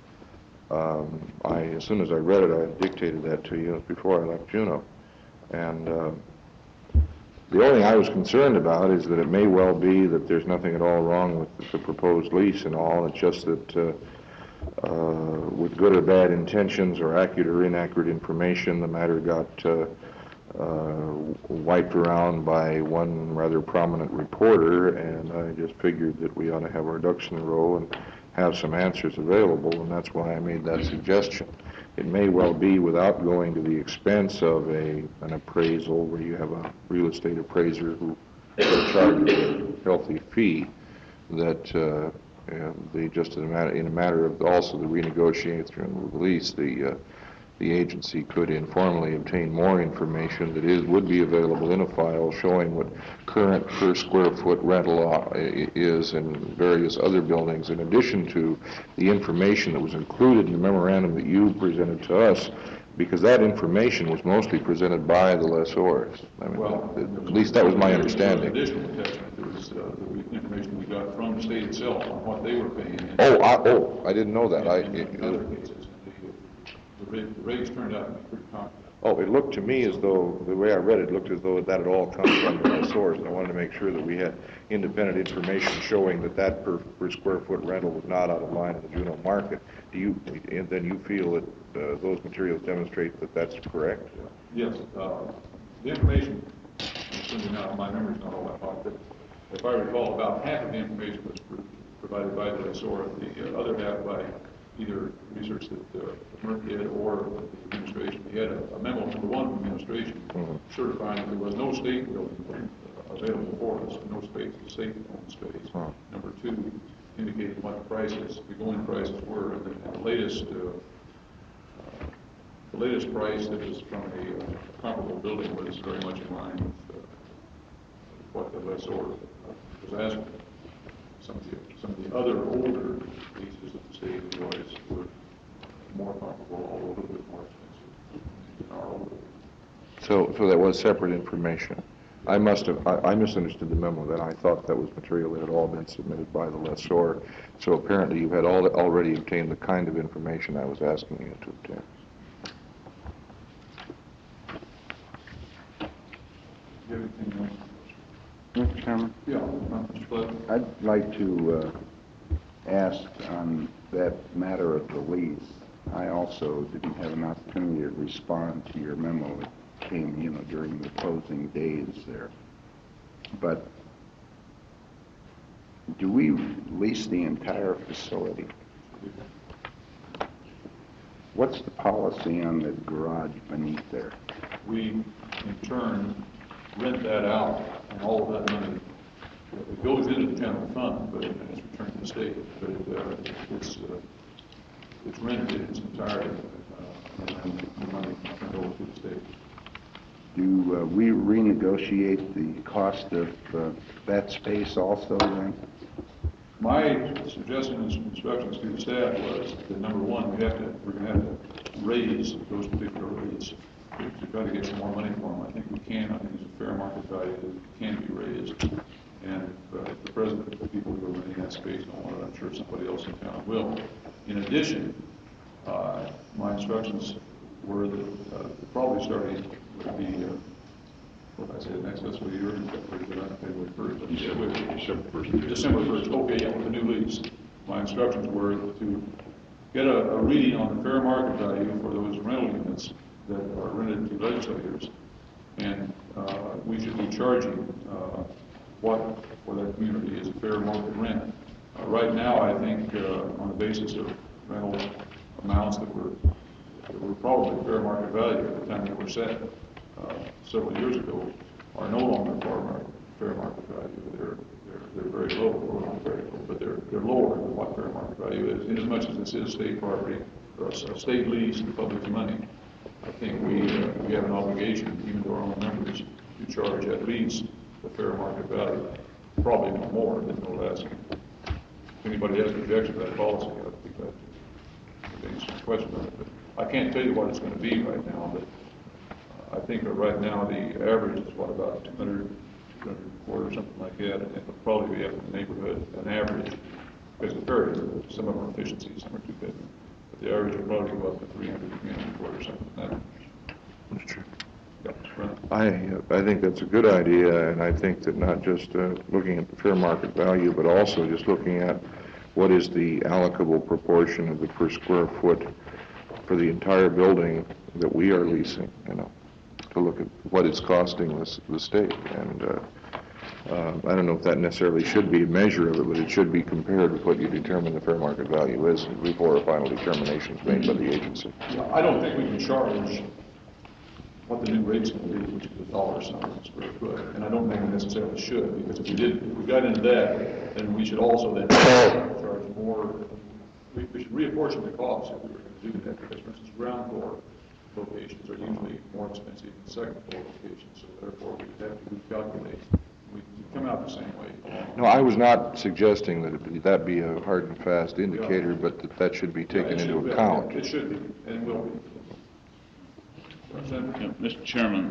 Speaker 9: um, I, as soon as I read it, I dictated that to you before I left Juneau. And uh, the only thing I was concerned about is that it may well be that there's nothing at all wrong with the proposed lease and all. It's just that uh, uh, with good or bad intentions or accurate or inaccurate information, the matter got uh, uh, wiped around by one rather prominent reporter, and I just figured that we ought to have our ducks in a row and have some answers available, and that's why I made that suggestion. It may well be, without going to the expense of a an appraisal where you have a real estate appraiser who charges a healthy fee, that uh, and the just in a matter in a matter of also the renegotiating through the lease, the uh, the agency could informally obtain more information that is would be available in a file showing what current per square foot rental is in various other buildings, in addition to the information that was included in the memorandum that you presented to us, because that information was mostly presented by the lessors. I mean,
Speaker 3: Well,
Speaker 9: at least that was my understanding.
Speaker 3: Additional attachment, there was uh, the information we got from the state itself on what they were paying. And
Speaker 9: Oh, I, oh, I didn't know that. I,
Speaker 3: in, in
Speaker 9: it,
Speaker 3: other cases, the, the, rate, the rates turned out to be pretty comparable.
Speaker 9: Oh, it looked to me as though, the way I read it, looked as though that had all come from the source, and I wanted to make sure that we had independent information showing that that per, per square foot rental was not out of line in the Juneau market. Do you, and then you feel that uh, those materials demonstrate that that's correct?
Speaker 3: Yes, uh, the information, certainly not, my memory's not all that hot, but if I recall, about half of the information was pre provided by the lessor, the uh, other half by either research that uh, Merck did or the administration. He had a, a memo, number one, from the administration
Speaker 9: Mhm.
Speaker 3: certifying that there was no state building uh, available for us, no space, the state owned space.
Speaker 9: Huh.
Speaker 3: Number two, indicating what the prices, the going prices were, and the, and the latest, uh, uh, the latest price that was from a uh, comparable building was very much in line with uh, what the lessor uh, was asking. Some of the, some of the other older leases that the state enjoys were more comparable, although a little bit more expensive than our older.
Speaker 9: So, so that was separate information. I must have, I, I misunderstood the memo then. I thought that was material that had all been submitted by the lessor. So apparently you had all, already obtained the kind of information I was asking you to obtain.
Speaker 3: Do you have anything else?
Speaker 11: Mister Chairman,
Speaker 3: Yeah, uh, Mister Flood?
Speaker 11: I'd like to uh, ask on that matter of the lease. I also didn't have an opportunity to respond to your memo that came, you know, during the closing days there. But do we lease the entire facility? What's the policy on the garage beneath there?
Speaker 3: We, in turn, rent that out, and all of that money, it goes into the general fund, but it- it's returned to the state. But it, uh, it's, uh, it's rented in its entirety, uh, and then the money turned over to the state.
Speaker 11: Do uh, we renegotiate the cost of uh, that space also then?
Speaker 3: My suggestions, instructions to the staff was that, number one, we have to, we're going to have to raise those particular rates to to try to get some more money for them. I think we can. I think there's a fair market value that can be raised. And uh, if the president, the people who are renting that space don't want it, I'm sure somebody else in town will. In addition, uh, my instructions were that uh, probably starting with the, uh, what did I say, the next fiscal year, February first.
Speaker 6: December first.
Speaker 3: December first, okay, yeah, with the new lease. My instructions were to get a, a reading on the fair market value for those rental units that are rented to legislators, and uh, we should be charging uh, what for that community is a fair market rent. Uh, right now, I think uh, on the basis of rental amounts that were that were probably fair market value at the time they were set uh, several years ago, are no longer fair market, fair market value. They're they're they're very low, or not very low, but they're they're lower than what fair market value is. In as much as this is state property or a, a state lease, the public's money, I think we uh, we have an obligation, even to our own members, to charge at least the fair market value, probably no more than no less. If anybody has an objection to that policy, I'd be glad to answer some question on it. But I can't tell you what it's going to be right now, but uh, I think that right now the average is what, about two hundred, two hundred and a quarter, something like that, and it'll probably be up in the neighborhood, an average, because it varies. Some of them are efficiencies, some are two bedroom. But the average will probably go up to three hundred, three hundred and a quarter, something like that.
Speaker 9: That's true.
Speaker 3: Yeah, right.
Speaker 9: I, I think that's a good idea, and I think that not just uh, looking at the fair market value, but also just looking at what is the allocable proportion of the per square foot for the entire building that we are leasing, you know, to look at what it's costing the, the state. And uh, uh, I don't know if that necessarily should be a measure of it, but it should be compared with what you determine the fair market value is before a final determination is made by the agency.
Speaker 3: Yeah, I don't think we can charge what the new rate's going to be, which is a dollar something per square foot. And I don't think we necessarily should, because if we did, if we got into that, then we should also then charge more. We, we should reapportion the cost if we were going to do that, because for instance, ground floor locations are usually more expensive than second floor locations, so therefore we would have to recalculate. We come out the same way.
Speaker 9: No, I was not suggesting that it be, that be a hard and fast indicator, but that that should be taken
Speaker 3: Yeah, it
Speaker 9: into
Speaker 3: should be.
Speaker 9: account.
Speaker 3: It should be, and will be.
Speaker 12: Yeah, Mister Chairman,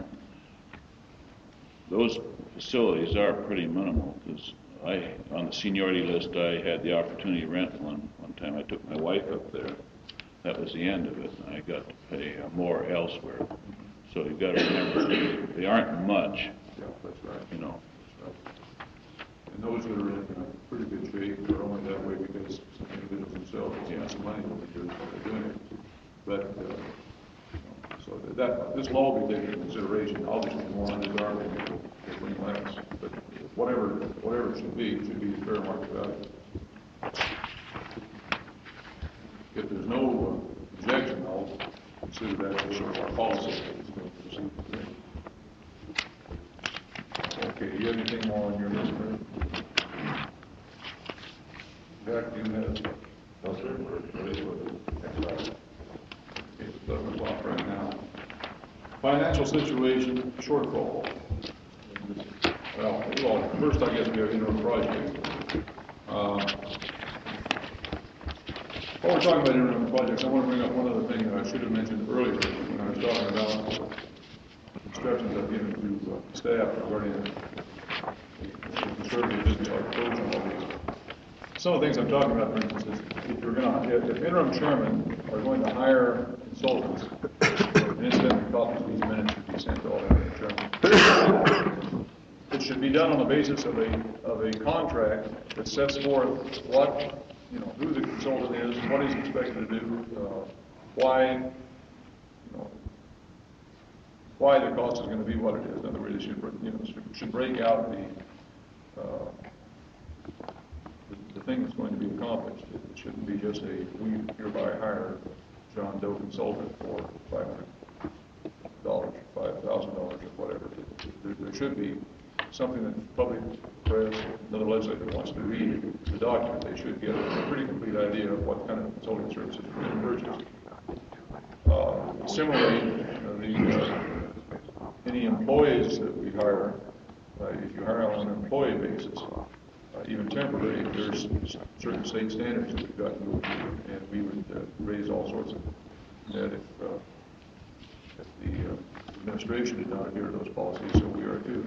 Speaker 12: those facilities are pretty minimal, because I, on the seniority list, I had the opportunity to rent one. One time I took my wife up there. That was the end of it, and I got to pay uh, more elsewhere. So you've got to remember, they aren't much,
Speaker 3: Yeah, that's right.
Speaker 12: you know.
Speaker 3: And those that are in uh, pretty good shape are only that way because some individuals themselves spend some money over the years while they're doing it. But, uh, you know, so that, this law will be taken into consideration. Obviously, the more undesirable people will bring less. But whatever, whatever it should be, it should be fair market value. If there's no uh, objection, I'll consider that sort of our policy. Okay, do you have anything more on your list, Fred? Jack, do you have?
Speaker 6: No, sir, we're ready for the next item.
Speaker 3: It's eleven o'clock right now. Financial situation, shortfall. Well, well, first I guess we have interim project. Uh, While we're talking about interim projects, I want to bring up one other thing that I should have mentioned earlier when I was talking about instructions I've given to uh, staff regarding the conservative business approach and all these. Some of the things I'm talking about, for instance, is if you're going to, if, if interim chairmen are going to hire consultants, and incidentally, copies of these minutes should be sent to all the interim chairmen. It should be done on the basis of a of a contract that sets forth what, you know, who the consultant is, what he's expected to do, uh, why, you know, why the cost is going to be what it is. In other words, it should, you know, should, should break out the, uh, the the thing that's going to be accomplished. It shouldn't be just a we hereby hire John Doe consultant for five hundred dollars, five thousand dollars, or whatever. There, there should be something that the public press, another legislator wants to read the document. They should get a pretty complete idea of what kind of consulting services are being purchased. Uh, similarly, uh, the, uh, any employees that we hire, uh, if you hire on an employee basis, uh, even temporary, there's certain state standards that we've got to go through, and we would uh, raise all sorts of that if, uh, if the uh, administration did not adhere to those policies, so we are too.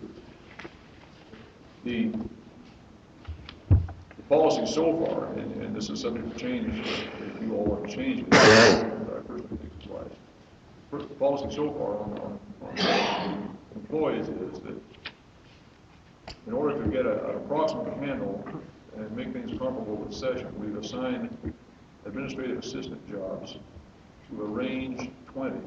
Speaker 3: The, the policy so far, and, and this is subject to change if you all want to change it, I personally think it's wise. First, the policy so far on, on, on employees is that in order to get a, an approximate handle and make things comparable with session, we've assigned administrative assistant jobs to a range twenty.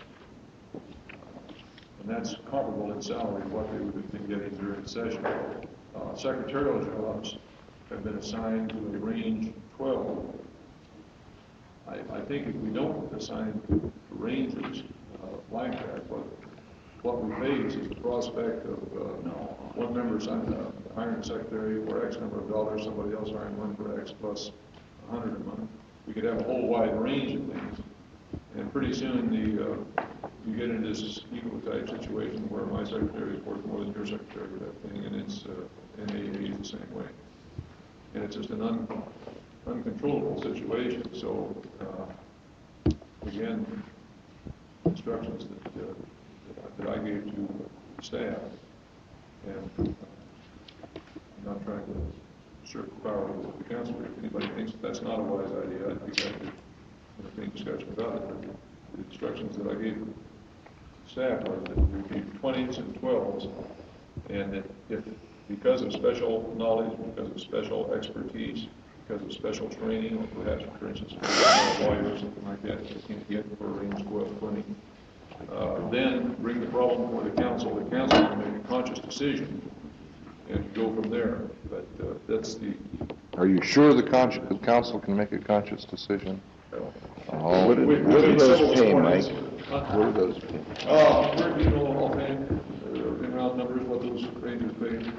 Speaker 3: And that's comparable in salary to what they would have been getting during session. Uh, secretarial jobs have been assigned to a range twelve. I, I think if we don't assign ranges uh, like that, what, what we face is the prospect of uh, no, one member assigning, uh, hiring a secretary for X number of dollars, somebody else hiring one for X plus one hundred a month. We could have a whole wide range of things. And pretty soon the uh, you get into this equal type situation where my secretary is worth more than your secretary for that thing, and it's uh, N A A is the same way. And it's just an un, uncontrollable situation. So uh, again, instructions that, uh, that I gave to staff, and I'm not trying to usurp the power of the council. If anybody thinks that that's not a wise idea, I'd be glad to have any discussion about it. But the instructions that I gave staff was that we would be twenties and twelves, and that if, because of special knowledge, because of special expertise, because of special training, or perhaps, for instance, for a lawyer or something like that, you can't get for a range twelve, twenty, uh, then bring the problem before the council. The council can make a conscious decision and go from there. But uh, that's the...
Speaker 9: Are you sure the con- the council can make a conscious decision? Oh,
Speaker 11: What do
Speaker 3: With-
Speaker 11: what do
Speaker 3: with
Speaker 11: those
Speaker 3: several
Speaker 11: pay,
Speaker 3: points.
Speaker 11: Mike?
Speaker 3: Uh,
Speaker 11: What do those pay?
Speaker 3: Uh, where do you know offhand, uh, in round numbers, what those ranges pay?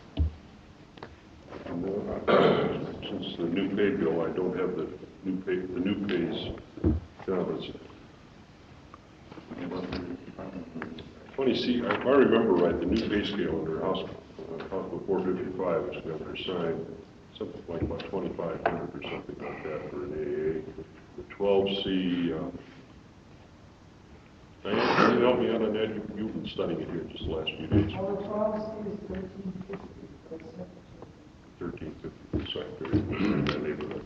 Speaker 6: Since the new pay bill, I don't have the new pay, the new pays, uh, let's see. twenty C, if I remember right, the new pay scale under House, uh, House Bill four fifty-five, which Governor signed, something like about twenty-five hundred or something like that for an A A. The twelve C, uh, Diane, can you help me out on that? You- You've been studying it here just the last few days.
Speaker 13: Our policy is thirteen fifty for secretary.
Speaker 6: thirteen fifty for secretary, in that neighborhood.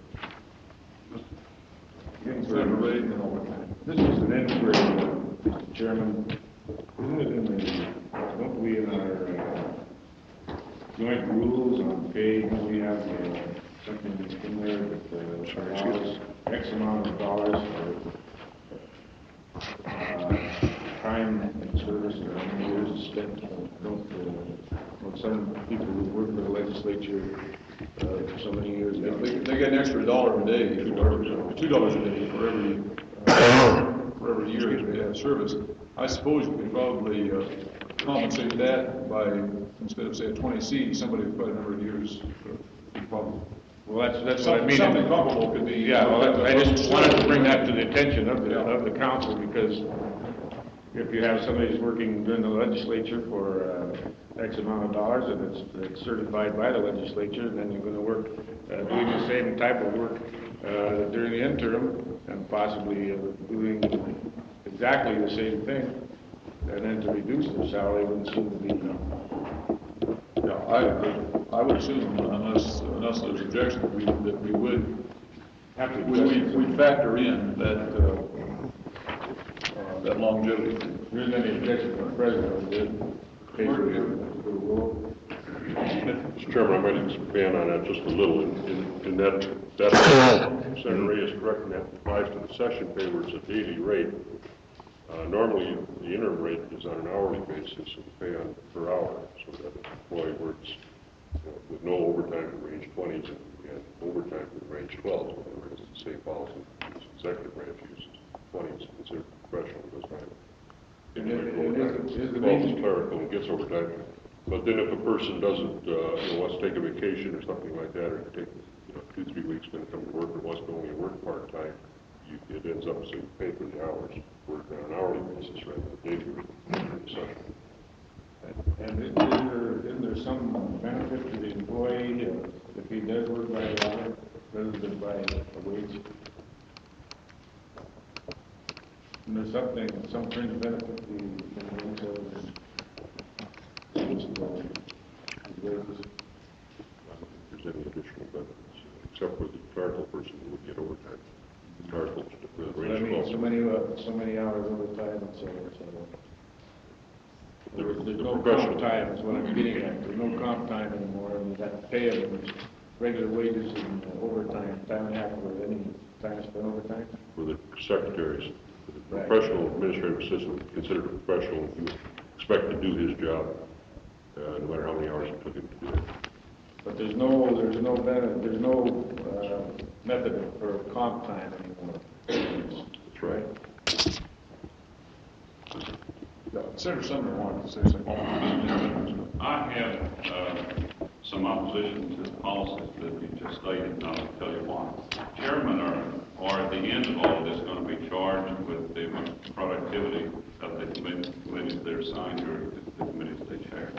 Speaker 3: Getting started rate and all that.
Speaker 10: This is an inquiry, uh, Mister Chairman. Isn't it in the, don't we in our uh, joint rules on pay, don't we have uh, something in there that uh, allows X amount of dollars for uh, time and service or how many years wages spent. Don't, uh, well, some people who work for the legislature uh, for so many years.
Speaker 3: Yeah, they, they get an extra dollar a day, for every, two dollars a day for every, uh, for every year that they have service. I suppose you could probably uh, compensate that by, instead of say a twenty C, somebody with quite a number of years. uh, probably.
Speaker 10: Well, that's, that's what I
Speaker 3: Something,
Speaker 10: mean.
Speaker 3: something comparable could be.
Speaker 10: Yeah, well, I just wanted to bring that to the attention of the,
Speaker 3: Yeah.
Speaker 10: of the council, because if you have somebody who's working in the legislature for uh, X amount of dollars, and it's, it's certified by the legislature, then you're gonna work, uh, doing the same type of work uh, during the interim, and possibly uh, doing exactly the same thing, and then to reduce their salary wouldn't seem to be,
Speaker 3: Yeah, I, I would assume unless, unless there's objection, that we, that we would,
Speaker 10: have to.
Speaker 3: we, we, we factor in that, uh, uh, that longevity.
Speaker 10: There isn't any objection from the president, we did pay for the, for the role.
Speaker 6: Mister Chairman, I might expand on that just a little, in, in, in that, that Senator Ray is correct, and that applies to the session pay where it's a daily rate. Uh, normally, the interim rate is on an hourly basis, so we pay on per hour, so that an employee works, you know, with no overtime in range twenties and, and overtime in range twelves, whereas the same policy, the executive branch uses twenties, considered professional, does not have any
Speaker 10: And it-
Speaker 6: overtime.
Speaker 10: it is- is the
Speaker 6: twelve is
Speaker 10: main-
Speaker 6: clerical and gets overtime. But then if a person doesn't, uh, you know, wants to take a vacation or something like that, or take, you know, two, three weeks going to come to work, or wants to only work part-time, you, it ends up, so you pay for the hours, work on an hourly basis rather than a daily basis.
Speaker 10: And is there, isn't there some benefit to the employee uh, if he does work by the hour rather than by a wage? And there's something, some fringe benefit to the employees over this, uh, wages?
Speaker 6: I don't think there's any additional benefits, except for the clerical person who would get overtime. The clerical, the
Speaker 10: I
Speaker 6: range
Speaker 10: mean,
Speaker 6: twelve.
Speaker 10: so many, uh, so many hours overtime and so on, so on. There's, there's no comp time, is what I'm getting at. There's no comp time anymore, and you have to pay them regular wages and uh, overtime, time and a half for any time spent overtime.
Speaker 6: For the secretaries, the
Speaker 10: Right.
Speaker 6: professional administrative assistant, considered a professional, you expect to do his job, uh, no matter how many hours it took him to do it.
Speaker 10: But there's no, there's no benefit, there's no, uh, method for comp time anymore.
Speaker 6: That's right.
Speaker 3: Yeah, Senator Sumner wanted to say something.
Speaker 4: I have uh, some opposition to the policies that you just stated, and I'll tell you why. Chairmen are, are at the end of all of this going to be charged with the productivity of the committees, committees they're assigned or the committees they chair.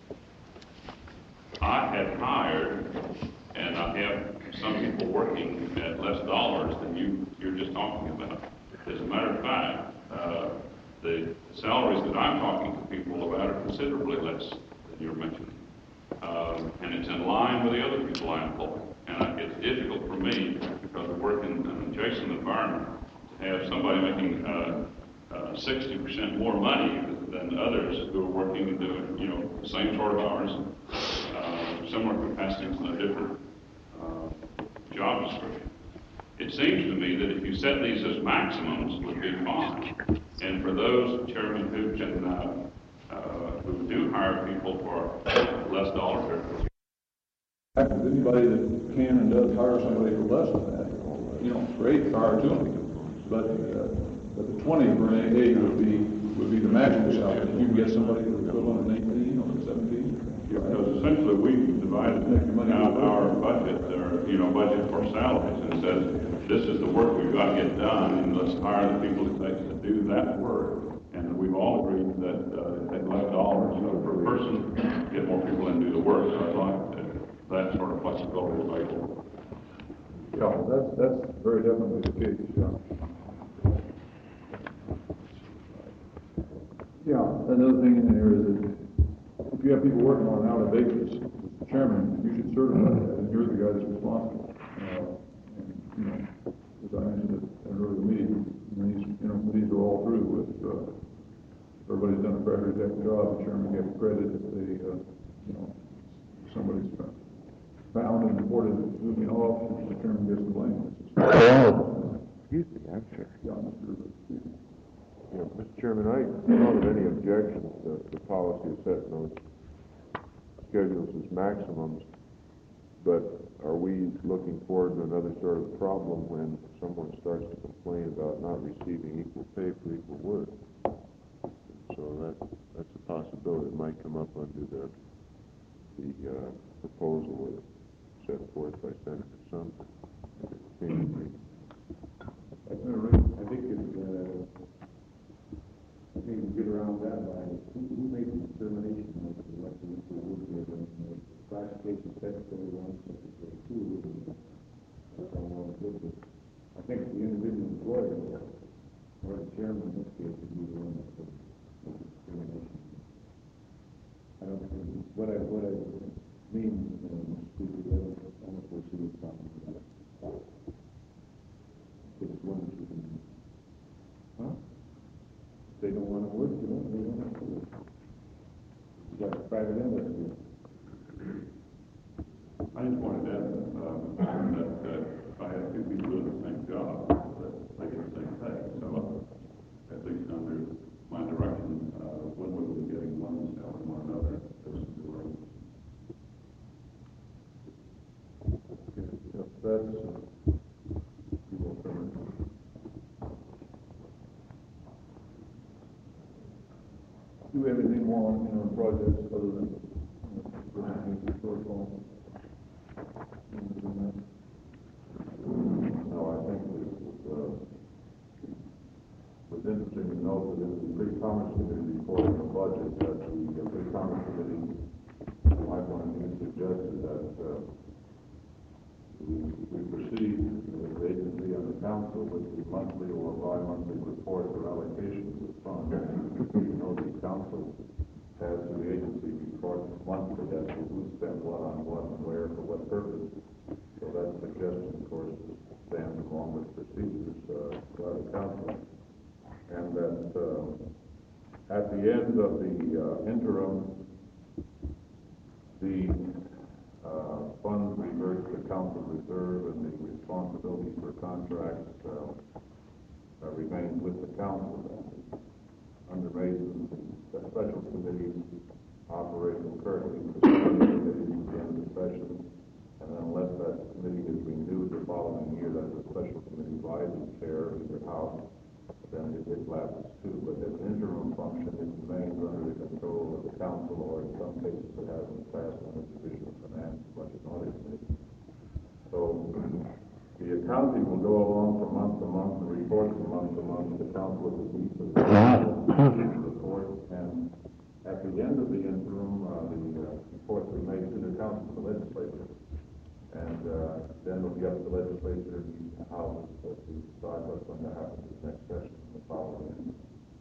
Speaker 4: I have hired, and I have some people working at less dollars than you, you're just talking about. As a matter of fact, uh, the salaries that I'm talking to people about are considerably less than you're mentioning. Um, and it's in line with the other people I employ. And I, it's difficult for me, because I work in an adjacent environment, to have somebody making uh, uh, sixty percent more money than others who are working and doing, you know, the same sort of hours, uh, similar capacities in a different uh, job description. It seems to me that if you set these as maximums, would be fine. And for those chairmen who can, uh, uh, who do hire people for less dollars,
Speaker 3: If anybody that can and does hire somebody for less than that, you know, great, hire to them. But, uh, but the twenty for an A would be, would be the maximum salary. If you can get somebody for the equivalent of eighteen or seventeen.
Speaker 4: because essentially we divided out our budget, or, you know, budget for salaries, and it says, this is the work we've got to get done, and let's hire the people it takes to do that work. And we've all agreed that, uh, at less dollars, you know, per person, get more people in and do the work, so I'd like to, that sort of flexibility available.
Speaker 3: Yeah, that's, that's very definitely the case, yeah. Yeah, another thing in there is that if you have people working on an hourly basis, the chairman, you should certify that, and you're the guy that's responsible. Uh, and, you know, as I mentioned at an earlier meeting, and these, you know, these are all through with, uh, everybody's done a very good job, the chairman gets credit if they, uh, you know, somebody's uh, found and reported moving off, the chairman gets the blame.
Speaker 9: Excuse me, I'm sorry.
Speaker 3: Yeah, Mister
Speaker 9: Yeah, Mister Chairman, I don't have any objections to the policy of setting those schedules as maximums, but are we looking forward to another sort of problem when someone starts to complain about not receiving equal pay for equal work? So that, that's a possibility that might come up under the, the uh, proposal set forth by Senator Sumner.
Speaker 10: I think it's, uh, I think we get around that by who, who made the determination of what the equal work is, and the classification secretary one, secretary two, and that's all well and good, but I think the individual employer, or the chairman in this case, would be the one that would make the determination. I don't think, what I, what I mean, uh, Mister Speaker, I don't, I don't foresee a problem with that. If it's one that you can, huh? If they don't want to work, you know, they don't have to work. You got a private industry.
Speaker 6: I just wanted to add um, that uh, I have two people doing the same job, that they get the same pay. So uh, at least under my direction, uh, one will be getting one salary, one another. Those two are.
Speaker 1: Yep, that's, uh, you will cover it.
Speaker 3: Do we have anything more on interim projects other than the shortfall?
Speaker 1: No, I think it was, uh, was interesting to note that in the pre-Commerce Committee report on the budget, that the uh, pre-Commerce Committee, my point of view, suggested that, uh, we, we proceed with the agency and the council with the monthly or bi-monthly report for allocation of the fund. You know, the council has to the agency report monthly as to who spent what on what and where for what purpose. So that suggestion, of course, stands along with procedures uh, by the council. And that uh, at the end of the uh, interim, the uh, funds revert to council reserve, and the responsibility for contracts uh, uh, remains with the council. Under Mason's, the special committees operate concurrently with the committees at the end of the session, and then unless that committee is renewed the following year, that the special committee vices chair in your house, then it, it lapses too. But as an interim function, it remains under the control of the council, or in some cases it has in the past under the Division of Finance, Budget and Audit Committee. So the accounting will go along from month to month, the report from month to month, the council will receive the report, and at the end of the interim, uh, the uh, reports will be made to the council, the legislature, and uh, then it'll be up to the legislature and the houses to decide what's going to happen to the next session the following year.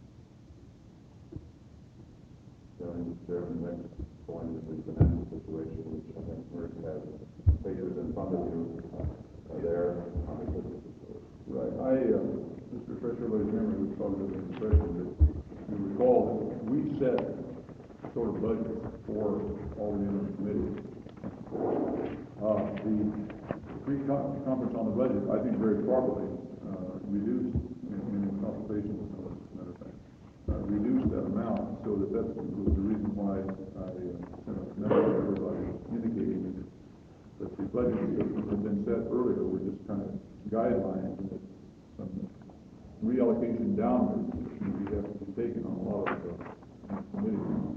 Speaker 1: So, Mister Chairman, the next point is the financial situation, which I think Merck has papers in front of you uh, there on the business report.
Speaker 3: Right. I, uh, Mister Fresh, everybody's memory was probably the impression that you recall that we set sort of budgets for all the interim committees. Uh, the pre-conference on the budget, I think very properly, uh, reduced in, in consultation with us, as a matter of fact, uh, reduced that amount, so that that's the, the reason why I uh, sent a memo to everybody indicating that the budgets that had been set earlier were just kind of guidelines, and that some reallocation downwards we have to be taken on a lot of uh, committees.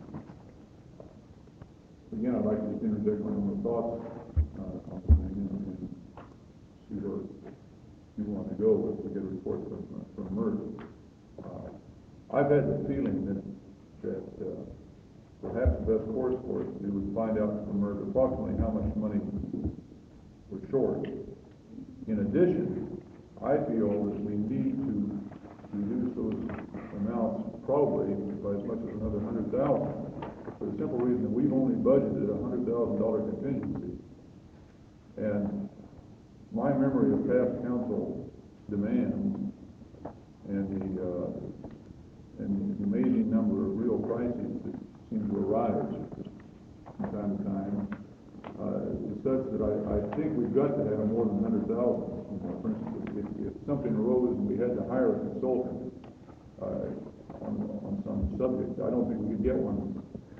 Speaker 3: Again, I'd like to just interject my own thoughts uh, on the thing, and, and see where you want to go if we get a report from uh, from Merck. Uh, I've had the feeling that that uh, perhaps the best course for us to do is find out from Merck approximately how much money we're short. In addition, I feel that we need to reduce those amounts probably by as much as another hundred thousand, for the simple reason that we've only budgeted a hundred thousand dollar contingency. And my memory of past council demands and the uh, and the amazing number of real crises that seem to arise from time to time uh, is such that I, I think we've got to have more than one hundred thousand. You know, for instance, if, if something arose and we had to hire a consultant, uh, on, on some subject. I don't think we could get one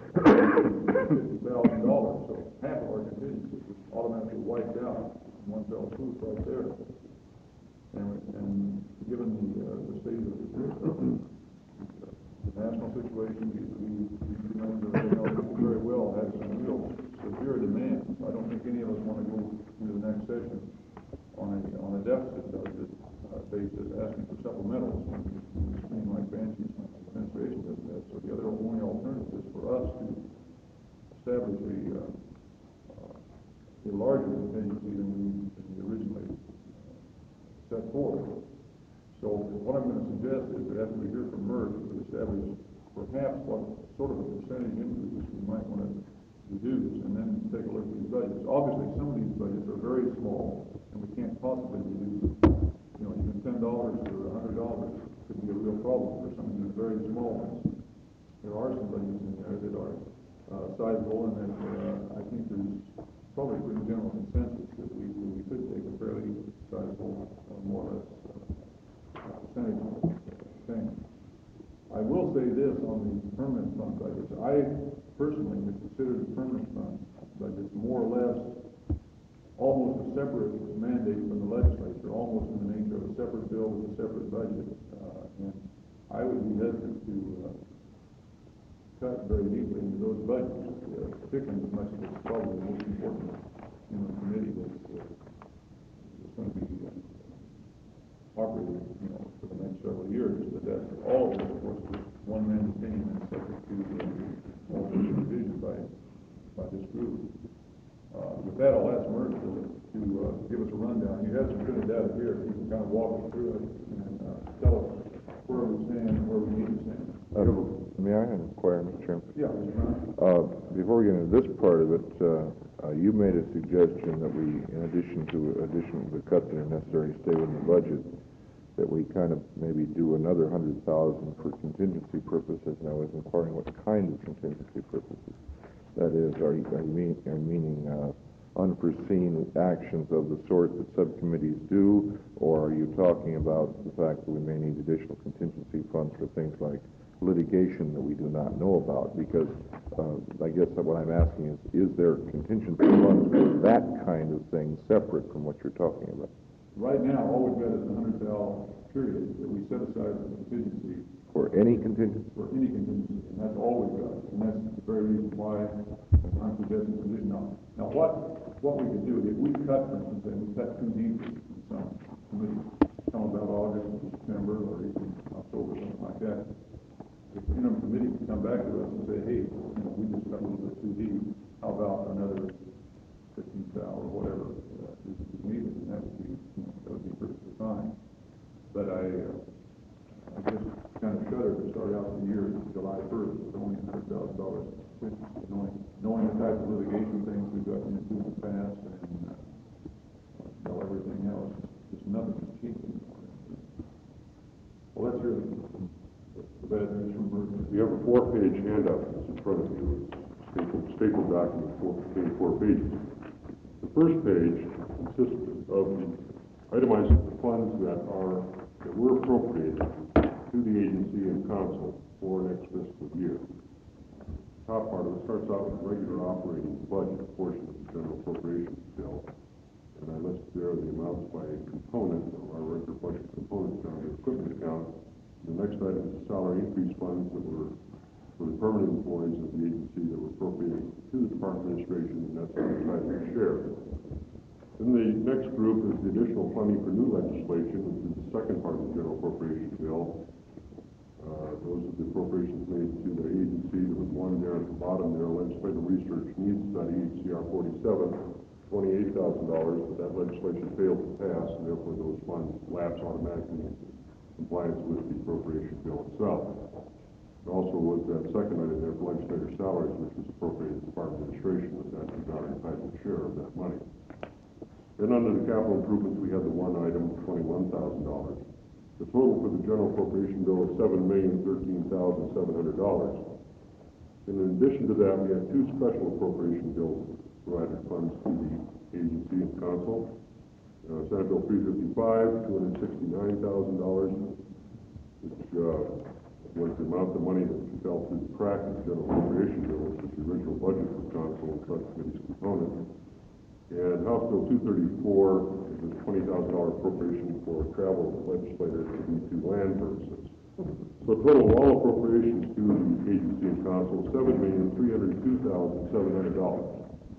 Speaker 3: fifty thousand dollars, so half of our contingency was automatically wiped out in one fell swoop right there. And, and given the, uh, the state of the, the national situation, we, we, we know very well has some real severe demands. I don't think any of us want to go into the next session on a, on a deficit budget uh, basis, asking for supplementals, and like Banshee's administration does that. So the other only alternative is for us to establish a, uh, uh, a larger contingency than we, than we originally set forth. So what I'm going to suggest is that after we hear from MERS, we would establish perhaps what sort of a percentage increase we might want to reduce, and then take a look at these budgets. Obviously, some of these budgets are very small, and we can't possibly reduce them. You know, even ten dollars or a hundred dollars could be a real problem for some of these very small ones. There are some budgets in there that are uh, sizable, and that uh, I think there's probably pretty general consensus that we, we could take a fairly sizable, uh, more or less, uh, percentage thing. I will say this on the permanent fund budgets. I personally have considered the permanent fund budgets more or less almost a separate mandate from the legislature, almost in the nature of a separate bill with a separate budget. Uh, and I would be hesitant to uh, cut very deeply into those budgets, uh, particularly as much as it's probably the most important in the committee that's uh, going to be uh, operating, you know, for the next several years. But that all of it, of course, is one man's opinion and subject to uh, all the revision by by this group. Uh, with that, I'll ask Mert to, to uh, give us a rundown. You have some good data here. You can kind of walk us through it and uh, tell us where we stand and where we need to stand.
Speaker 9: Uh, may I inquire, Mister Chairman?
Speaker 3: Yeah, Mister
Speaker 9: Uh, before we get into this part of it, uh, uh, you made a suggestion that we, in addition to addition to the cuts that are necessary to stay within the budget, that we kind of maybe do another hundred thousand for contingency purposes. And I was inquiring what kind of contingency purposes. That is, are you, are you, mean, are you meaning uh, unforeseen actions of the sort that subcommittees do, or are you talking about the fact that we may need additional contingency funds for things like litigation that we do not know about? Because uh, I guess that what I'm asking is, is there contingency funds for that kind of thing separate from what you're talking about?
Speaker 3: Right now, all we've got is a hundred thousand period that we set aside for contingency.
Speaker 9: For any contingency?
Speaker 3: For any contingency, and that's all we've got. And that's the very reason why I'm suggesting position now. Now, what what we could do, if we cut, for instance, and we cut too deep in some committees, come about August, September, or even October, something like that, if the interim committee can come back to us and say, hey, you know, we just cut a little bit too deep, how about another fifteen thousand or whatever uh, is, is needed, and that would be, you know, that would be perfectly fine. But I, uh, I just kind of shudder to start out the year July first with only one hundred thousand dollars, knowing, knowing the type of litigation things we've gotten into in the past, and uh, you know, everything else, just nothing is cheap anymore. Well, let's hear the, the bad news from Merton.
Speaker 6: You have a four-page handout that's in front of you, stapled, stapled document, four, four pages. The first page consists of itemizing the funds that are that were appropriated to the agency and council for next fiscal year. The top part of it starts out with the regular operating budget portion of the general appropriations bill, and I list there the amounts by component of our regular budget components down to the equipment account. The next item is the salary increase funds that were for the permanent employees of the agency that were appropriated to the Department of Administration, and that's our entitlement share. Then the next group is the additional funding for new legislation, which is the second part of the general appropriation bill. Uh, those are the appropriations made to the agency. There was one there at the bottom there, legislative research needs study, H C R forty-seven, twenty-eight thousand dollars, but that legislation failed to pass, and therefore those funds lapse automatically in compliance with the appropriation bill itself. There also was that second item there for legislator salaries, which was appropriated to the Department of Administration, but that is our entitled share of that money. Then under the capital improvements, we had the one item, twenty-one thousand dollars. The total for the general appropriation bill is seven million thirteen thousand seven hundred dollars. In addition to that, we had two special appropriation bills that provided funds to the agency and council. Uh, Senate Bill three fifty-five, two hundred sixty-nine thousand dollars, which uh, was the amount of money that fell through the crack in the general appropriation bill, which was the original budget for council and subcommittee's component. And House Bill two thirty-four is a twenty thousand dollar appropriation for travel legislators to be to land purposes. So total of all appropriations to the agency and council, seven million, three hundred two thousand, seven hundred dollars.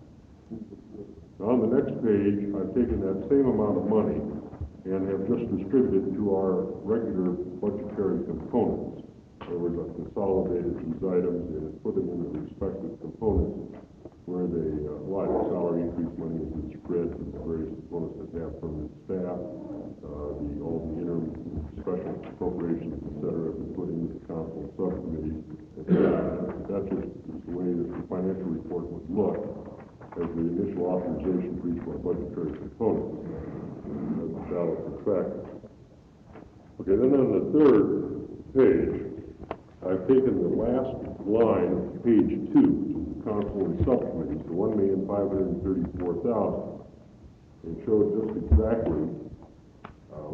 Speaker 6: Now, on the next page, I've taken that same amount of money and have just distributed to our regular budgetary components. In other words, I've consolidated these items and put them in the respective components where they, uh, a lot of salary increase money has been spread to the various components that have permanent staff, uh, the, all the interim special appropriations, et cetera, have been put into the council subcommittees. That just is the way that the financial report would look as the initial authorization for each of our budgetary components. That's a balanced effect. Okay, then on the third page, I've taken the last line of page two, council and subcommittees, the one million five hundred thirty-four thousand, and showed just exactly uh,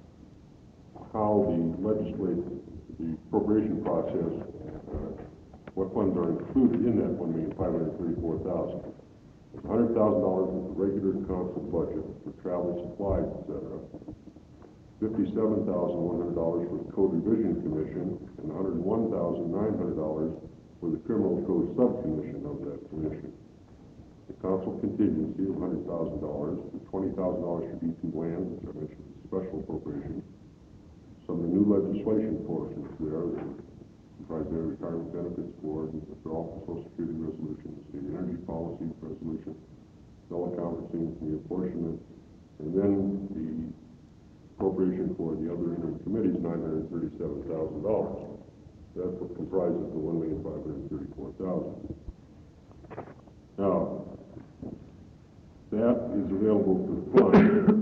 Speaker 6: how the legislative, the appropriation process, uh, what funds are included in that one million five hundred thirty-four thousand. one hundred thousand dollars with the regular council budget for travel, supplies, et cetera. fifty-seven thousand one hundred dollars for the Code Revision Commission, and one hundred one thousand nine hundred dollars for the Criminal Code Subcommission of that commission. The council contingency of one hundred thousand dollars, twenty thousand dollars for D two land, which I mentioned, special appropriation. Some of the new legislation portions there that comprise their retirement benefits board, withdrawal from Social Security resolutions, the energy policy resolution, teleconferencing, the apportionment, and then the appropriation for the other interim committees, nine hundred thirty-seven thousand dollars. That's what comprises the one million five hundred thirty-four thousand dollars. Now, that is available to fund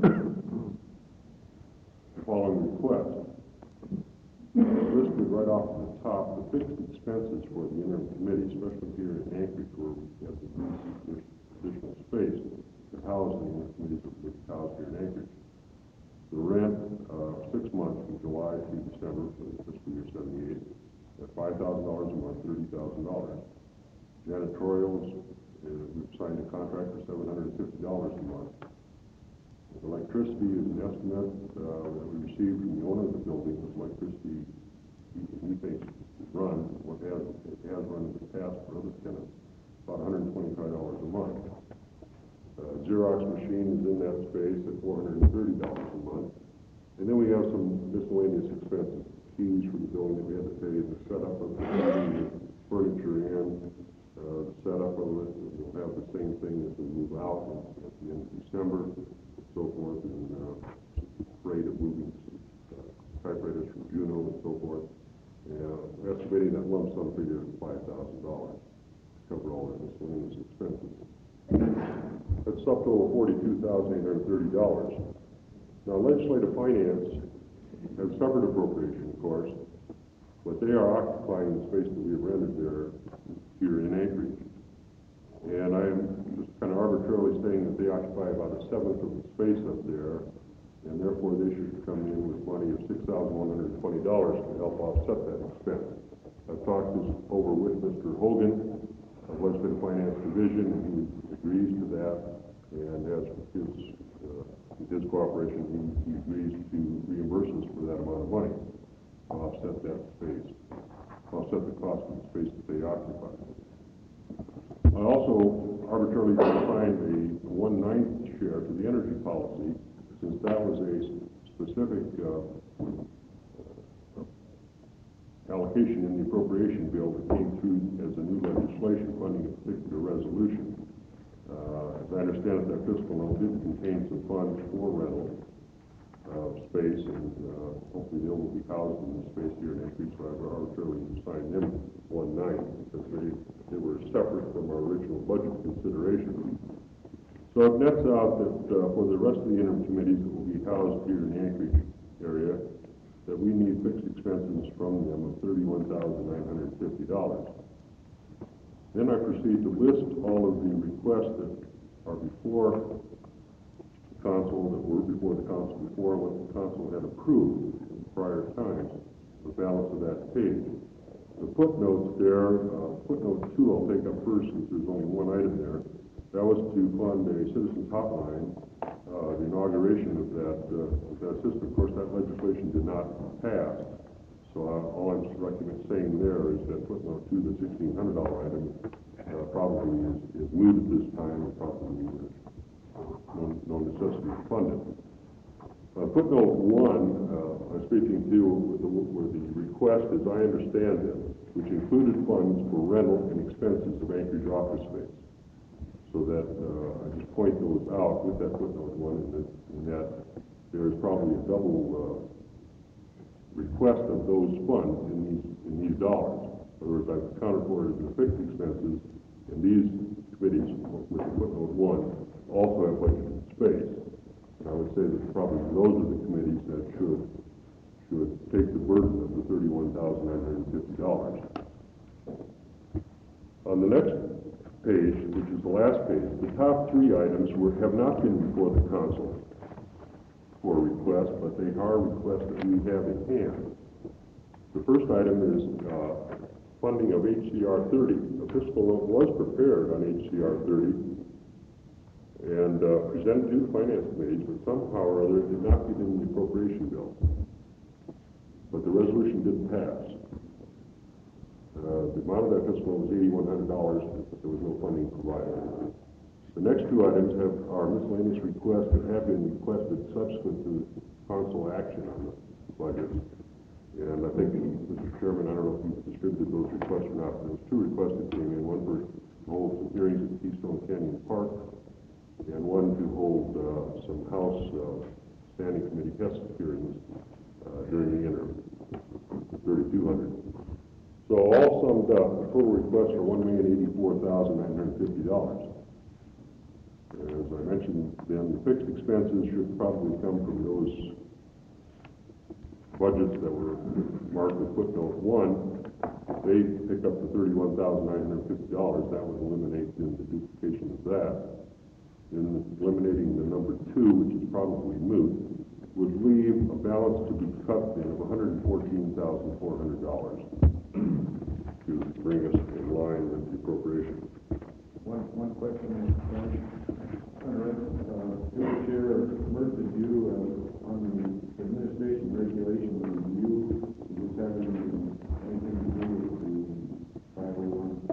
Speaker 6: the following request. Listed right off the top, the fixed expenses for the interim committee, especially here in Anchorage, where we have the additional space to house the interim committees that will be housed here in Anchorage. The rent, uh, six months from July to December for the fiscal year seventy-eight, at five thousand dollars a month, thirty thousand dollars. Janitorials, uh, we've signed a contract for seven hundred fifty dollars a month. Electricity is an estimate uh, that we received from the owner of the building, as electricity he, he thinks run, what has, it has run in the past for other tenants, about one hundred twenty-five dollars a month. Uh, Xerox machine is in that space at four hundred thirty dollars a month. And then we have some miscellaneous expenses, keys for the building that we had to pay, the setup of the building, furniture in, uh, the setup of it. We'll have the same thing as we move out at the end of December, and so forth, and uh, rate of moving uh, typewriters from Juneau and so forth. Uh, estimating that lump sum figure of five thousand dollars to cover all the miscellaneous expenses. That's subtotal forty-two thousand eight hundred thirty dollars. Now, legislative finance has separate appropriation, of course, but they are occupying the space that we have rented there here in Anchorage. And I'm just kind of arbitrarily saying that they occupy about a seventh of the space up there, and therefore they should come in with money of six thousand one hundred twenty dollars to help offset that expense. I've talked this over with Mister Hogan of Legislative Finance Division, and he agrees to that, and as his, uh, with his cooperation, he, he agrees to reimburse us for that amount of money to offset that space, offset the cost of the space that they occupy. I also arbitrarily assigned a one-ninth share to the energy policy, since that was a specific uh, allocation in the appropriation bill that came through as a new legislation funding a particular resolution. Uh, as I understand it, that fiscal note did contain some funds for rental of uh, space, and uh, hopefully they will be housed in the space here in Anchorage, so I've arbitrarily assigned them one-ninth because they, they were separate from our original budget consideration. So it nets out that uh, for the rest of the interim committees that will be housed here in the Anchorage area, that we need fixed expenses from them of thirty-one thousand nine hundred fifty dollars. Then I proceed to list all of the requests that are before the council, that were before the council before, what the council had approved in prior times. the balance of that page. The footnotes there, uh, footnote two I'll take up first since there's only one item there. That was to fund a citizens hotline, uh, the inauguration of that, uh, of that system. Of course, that legislation did not pass. So uh, all I'm recommending saying there is that footnote two, the sixteen hundred dollar item, uh, probably is, is moot at this time and probably uh, no, no necessity to fund it. Uh, footnote one, uh, I'm speaking to with the, where the request, as I understand it, which included funds for rental and expenses of Anchorage office space. So that uh, I just point those out with that footnote one, in that, in that there is probably a double uh, request of those funds in these in these dollars. In other words, I've accounted for it as the fixed expenses, and these committees with the footnote one also have budgeted space. And I would say that probably those are the committees that should should take the burden of the thirty-one thousand nine hundred fifty dollars. On the next page, which is the last page, the top three items were have not been before the council for request, but they are requests that we have in hand. The first item is uh, funding of H C R thirty. A fiscal note was prepared on H C R thirty and uh, presented to the finance committee, but somehow or other it did not get in the appropriation bill. But the resolution didn't pass. Uh, the amount of that fiscal note was eighty-one hundred dollars, but there was no funding provided. The next two items have are miscellaneous requests that have been requested subsequent to council action on the budget. And I think, Mister Chairman, I don't know if you distributed those requests or not, but there was two requests that came in, one for to hold some hearings at Keystone Canyon Park, and one to hold uh, some House uh, Standing Committee test hearings uh, during the interim, thirty-two hundred. So all summed up, the total requests are one million eighty-four thousand nine hundred fifty dollars. As I mentioned, then the fixed expenses should probably come from those budgets that were marked with footnote one. They pick up the thirty-one thousand nine hundred fifty dollars. That would eliminate then the duplication of that. Then eliminating the number two, which is probably moot, would leave a balance to be cut then of one hundred fourteen thousand four hundred dollars to bring us in line with the appropriation.
Speaker 3: One, one question, Mister Chairman. Uh, your chair, Mert, did you, uh, on the administration regulation review, did this have any, anything to do with the five oh one?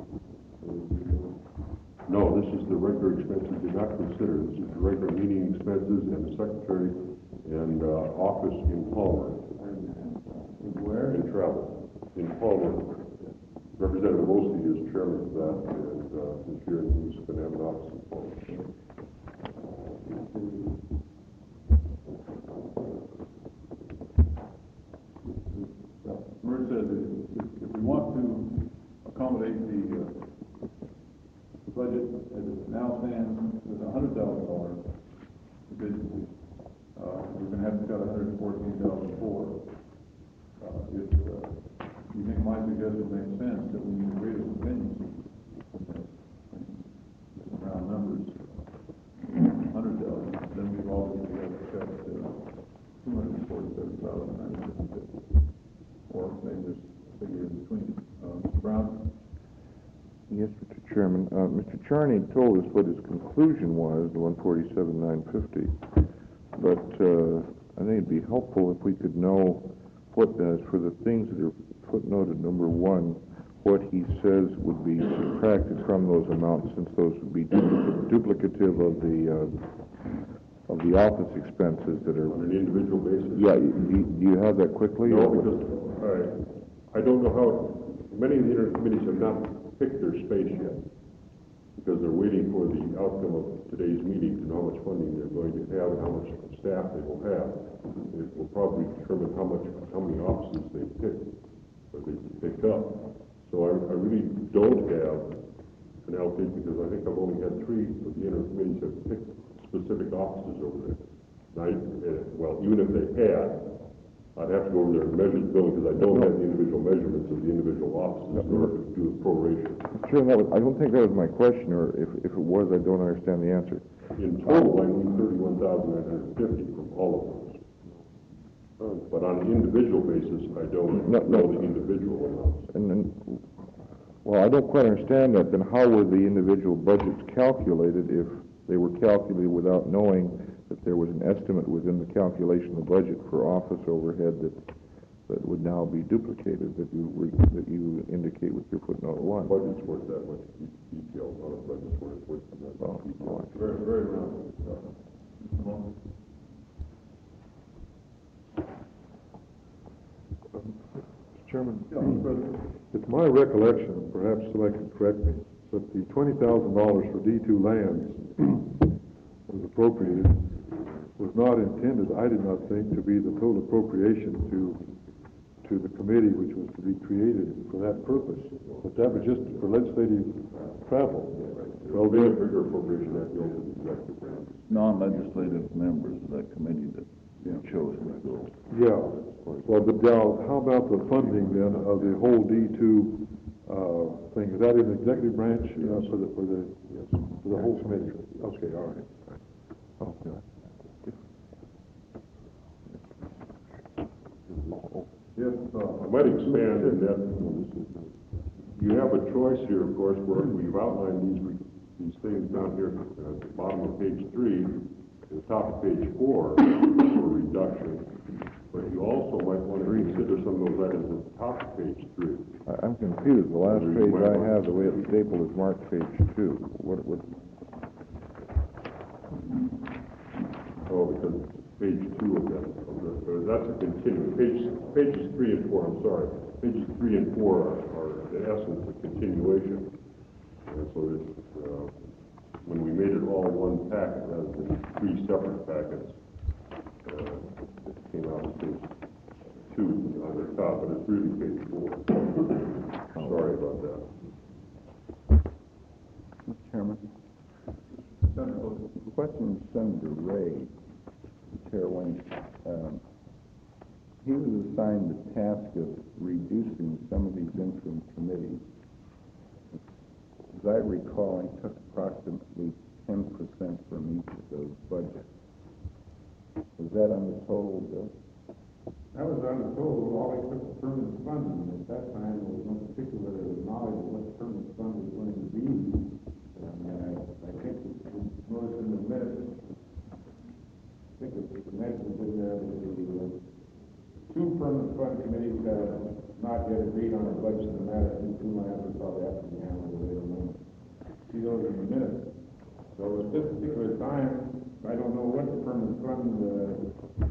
Speaker 6: No, this is the regular expenses did not consider. This is the regular meeting expenses and the secretary and uh, office in Palmer.
Speaker 3: Where?
Speaker 6: In travel. In Palmer. Representative Olsey is chairman of that, and uh, this year he's going to have an office in Palmer.
Speaker 3: Mert said that if, if we want to accommodate the uh, budget as it now stands with a hundred thousand dollars efficiency, uh, we're going to have to cut one hundred fourteen thousand four. Uh, if uh, you think my suggestion makes sense, that we need greater contingency, round numbers, one hundred thousand, then we've already got to cut uh, two hundred forty-seven thousand nine hundred fifty. Or maybe there's a figure in between. Uh, Mister Brown?
Speaker 9: Yes, Mister Chairman. Uh, Mister Charney told us what his conclusion was, the one forty-seven nine fifty. But uh, I think it'd be helpful if we could know what, uh, for the things that are footnoted number one, what he says would be subtracted from those amounts, since those would be duplic duplicative of the uh, of the office expenses that are
Speaker 6: on an individual basis.
Speaker 9: Yeah, do, do you have that quickly?
Speaker 6: No, because I, I don't know how many of the inter committees have not picked their space yet, because they're waiting for the outcome of today's meeting to know how much funding they're going to have and how much staff they will have. It will probably determine how much, how many offices they pick, or they pick up. So I, I really don't have an allocation, because I think I've only had three of the inter committees have picked specific offices over there. I, uh, well, even if they had, I'd have to go over there and measure the building, because I don't have the individual measurements of the individual offices in order to do the proration.
Speaker 9: Sure, that was, I don't think that was my question, or if, if it was, I don't understand the answer.
Speaker 6: In total, I need thirty-one thousand nine hundred fifty from all of those. But on an individual basis, I don't
Speaker 9: No, no.
Speaker 6: know the individual amounts.
Speaker 9: And then, well, I don't quite understand that. Then how were the individual budgets calculated if they were calculated without knowing that there was an estimate within the calculation of the budget for office overhead that that would now be duplicated, that you were, that you indicate with your footnote one?
Speaker 6: Budgets weren't that much de- detailed, on it. Budgets weren't weren't that much
Speaker 9: Oh,
Speaker 6: detailed.
Speaker 9: oh,
Speaker 3: Very, very round. Mister Moore?
Speaker 2: Mister Chairman, it's my recollection, perhaps somebody can correct me, that the twenty thousand dollars for D two lands was appropriated, was not intended, I did not think, to be the total appropriation to, to the committee which was to be created for that purpose. But that was just for legislative travel.
Speaker 6: Well, bigger, bigger appropriation that goes to the executive branch.
Speaker 12: Non-legislative members of that committee that chose to go.
Speaker 2: Yeah, well, but now, how about the funding then of the whole D two, uh, thing? Is that in the executive branch, uh, for the, for the, for the whole committee? Okay, all right. Okay.
Speaker 6: Yes, uh, I might expand in that you have a choice here, of course, where we've outlined these, re- these things down here at the bottom of page three, at the top of page four for reduction. But you also might want to consider some of those items at the top of page three.
Speaker 9: I- I'm confused. The last page I have, the way it's stapled, is marked page two. What, what,
Speaker 6: Oh, because page two of that, of the, or that's a continuing, page, pages three and four, I'm sorry. Pages three and four are, are in essence a continuation. And so that, uh, when we made it all one packet rather than three separate packets, uh, it came out as page two on the top, but it's really page four. Sorry about that.
Speaker 11: Mister Chairman, the question is Senator Ray, Chair Wayne. Um, he was assigned the task of reducing some of these interim committees. As I recall, he took approximately ten percent from each of those budgets. Was that on the total, Bill?
Speaker 10: That was on the total, all they took was permanent funding, and at that time, there was no particular knowledge of what the permanent fund was going to be. And, uh, I think you noticed in the minutes, I think it's mentioned in there that the, uh, two permanent fund committees have not yet agreed on a budget in the matter of two lands, or probably have to be handled later on. See those in the minutes. So at this particular time, I don't know what the permanent fund, uh,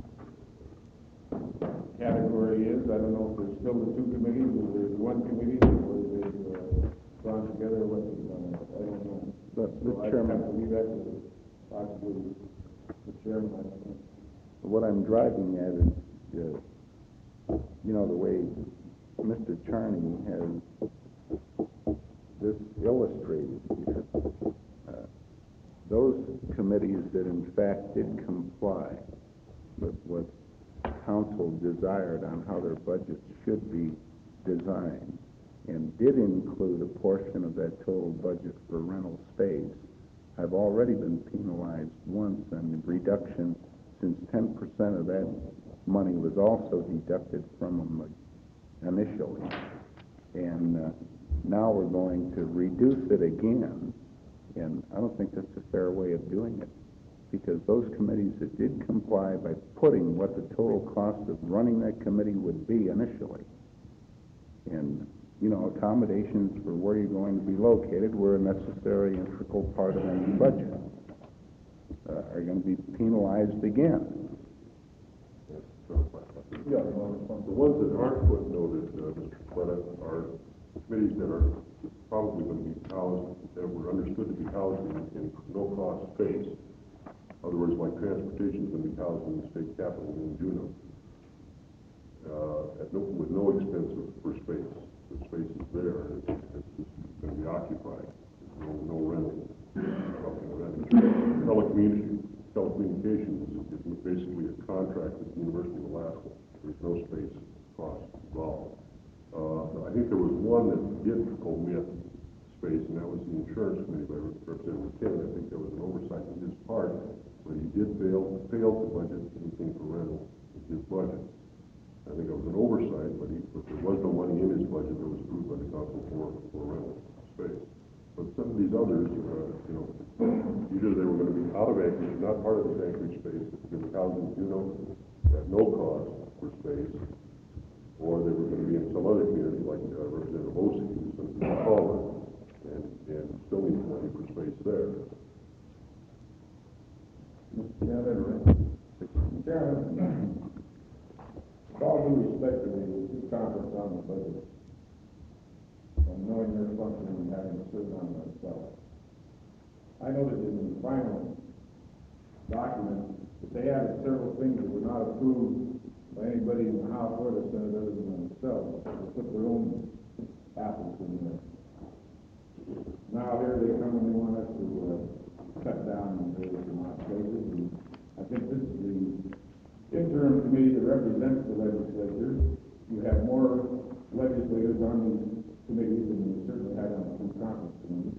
Speaker 10: category is. I don't know if there's still the two committees, or there's one committee, or they've uh, gone together, what they've done. I don't know.
Speaker 11: But,
Speaker 10: So
Speaker 11: Mister
Speaker 10: I
Speaker 11: Chairman,
Speaker 10: have to leave that to possibly the chairman, I don't know.
Speaker 11: what I'm driving at is, uh, you know, the way Mister Charney has this illustrated here. Uh, those committees that in fact did comply with what council desired on how their budgets should be designed and did include a portion of that total budget for rental space, have already been penalized once on the reduction, since ten percent of that money was also deducted from them initially. And uh, now we're going to reduce it again, and I don't think that's a fair way of doing it, because those committees that did comply by putting what the total cost of running that committee would be initially, and, you know, accommodations for where you're going to be located were a necessary integral part of any budget, uh, are going to be penalized again.
Speaker 6: Yeah, uh, the ones that aren't footnoted, uh, Mister Fletta, are committees that are probably going to be housed, that were understood to be housed in, in no-cost space. In other words, like transportation is going to be housed in the state capitol in Juneau, uh, at no, with no expense for space. The space is there, and it's, it's just going to be occupied. There's no, no rental. Telecommunications, telecommunications is, is basically a contract with the University of Alaska. There's no space cost involved. Uh, I think there was one that did omit space, and that was the insurance committee by Representative McKinnon. I think there was an oversight on his part, but he did fail, fail to budget anything for rental in his budget. I think it was an oversight, but he, but there was no money in his budget that was approved by the council for, for rental space. But some of these others, uh, you know, either they were gonna be out of Anchorage, not part of this Anchorage space, because the houses, you know, at no cost for space, or they were gonna be in some other community, like uh, Representative Ossie, who's in Colorado, and, and still needs money for space there.
Speaker 10: Mister Chairman, Chairman, with all due respect to the two conference on the budget, and knowing their function and having served on myself, I noted in the final document that they added several things that were not approved by anybody in the House or the Senate other than themselves. They put their own apples in there. Now here they come and they want us to uh, cut down in various amount of places. And I think this is the interim committee that represents the legislature. You have more legislators on these committees than you certainly had on the two conference committees.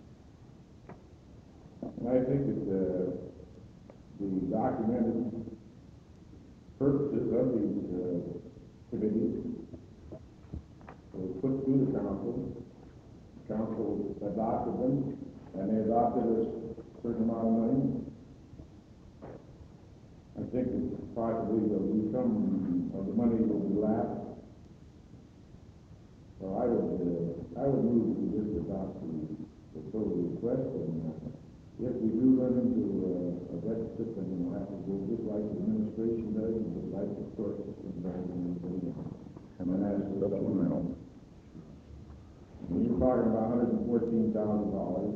Speaker 10: And I think that uh, the documented purposes of these uh, committees were put to the council. The council adopted them, and they adopted a certain amount of money. I think that possibly there'll be some of the money will be lapsed. So I would, uh, I would move to just adopt the, the total request, and uh, if we do run into uh, a deficit, then we'll have to go just like the administration does, and just like the court system does, and everything else. And then as the supplemental. When you're talking about one hundred fourteen thousand dollars,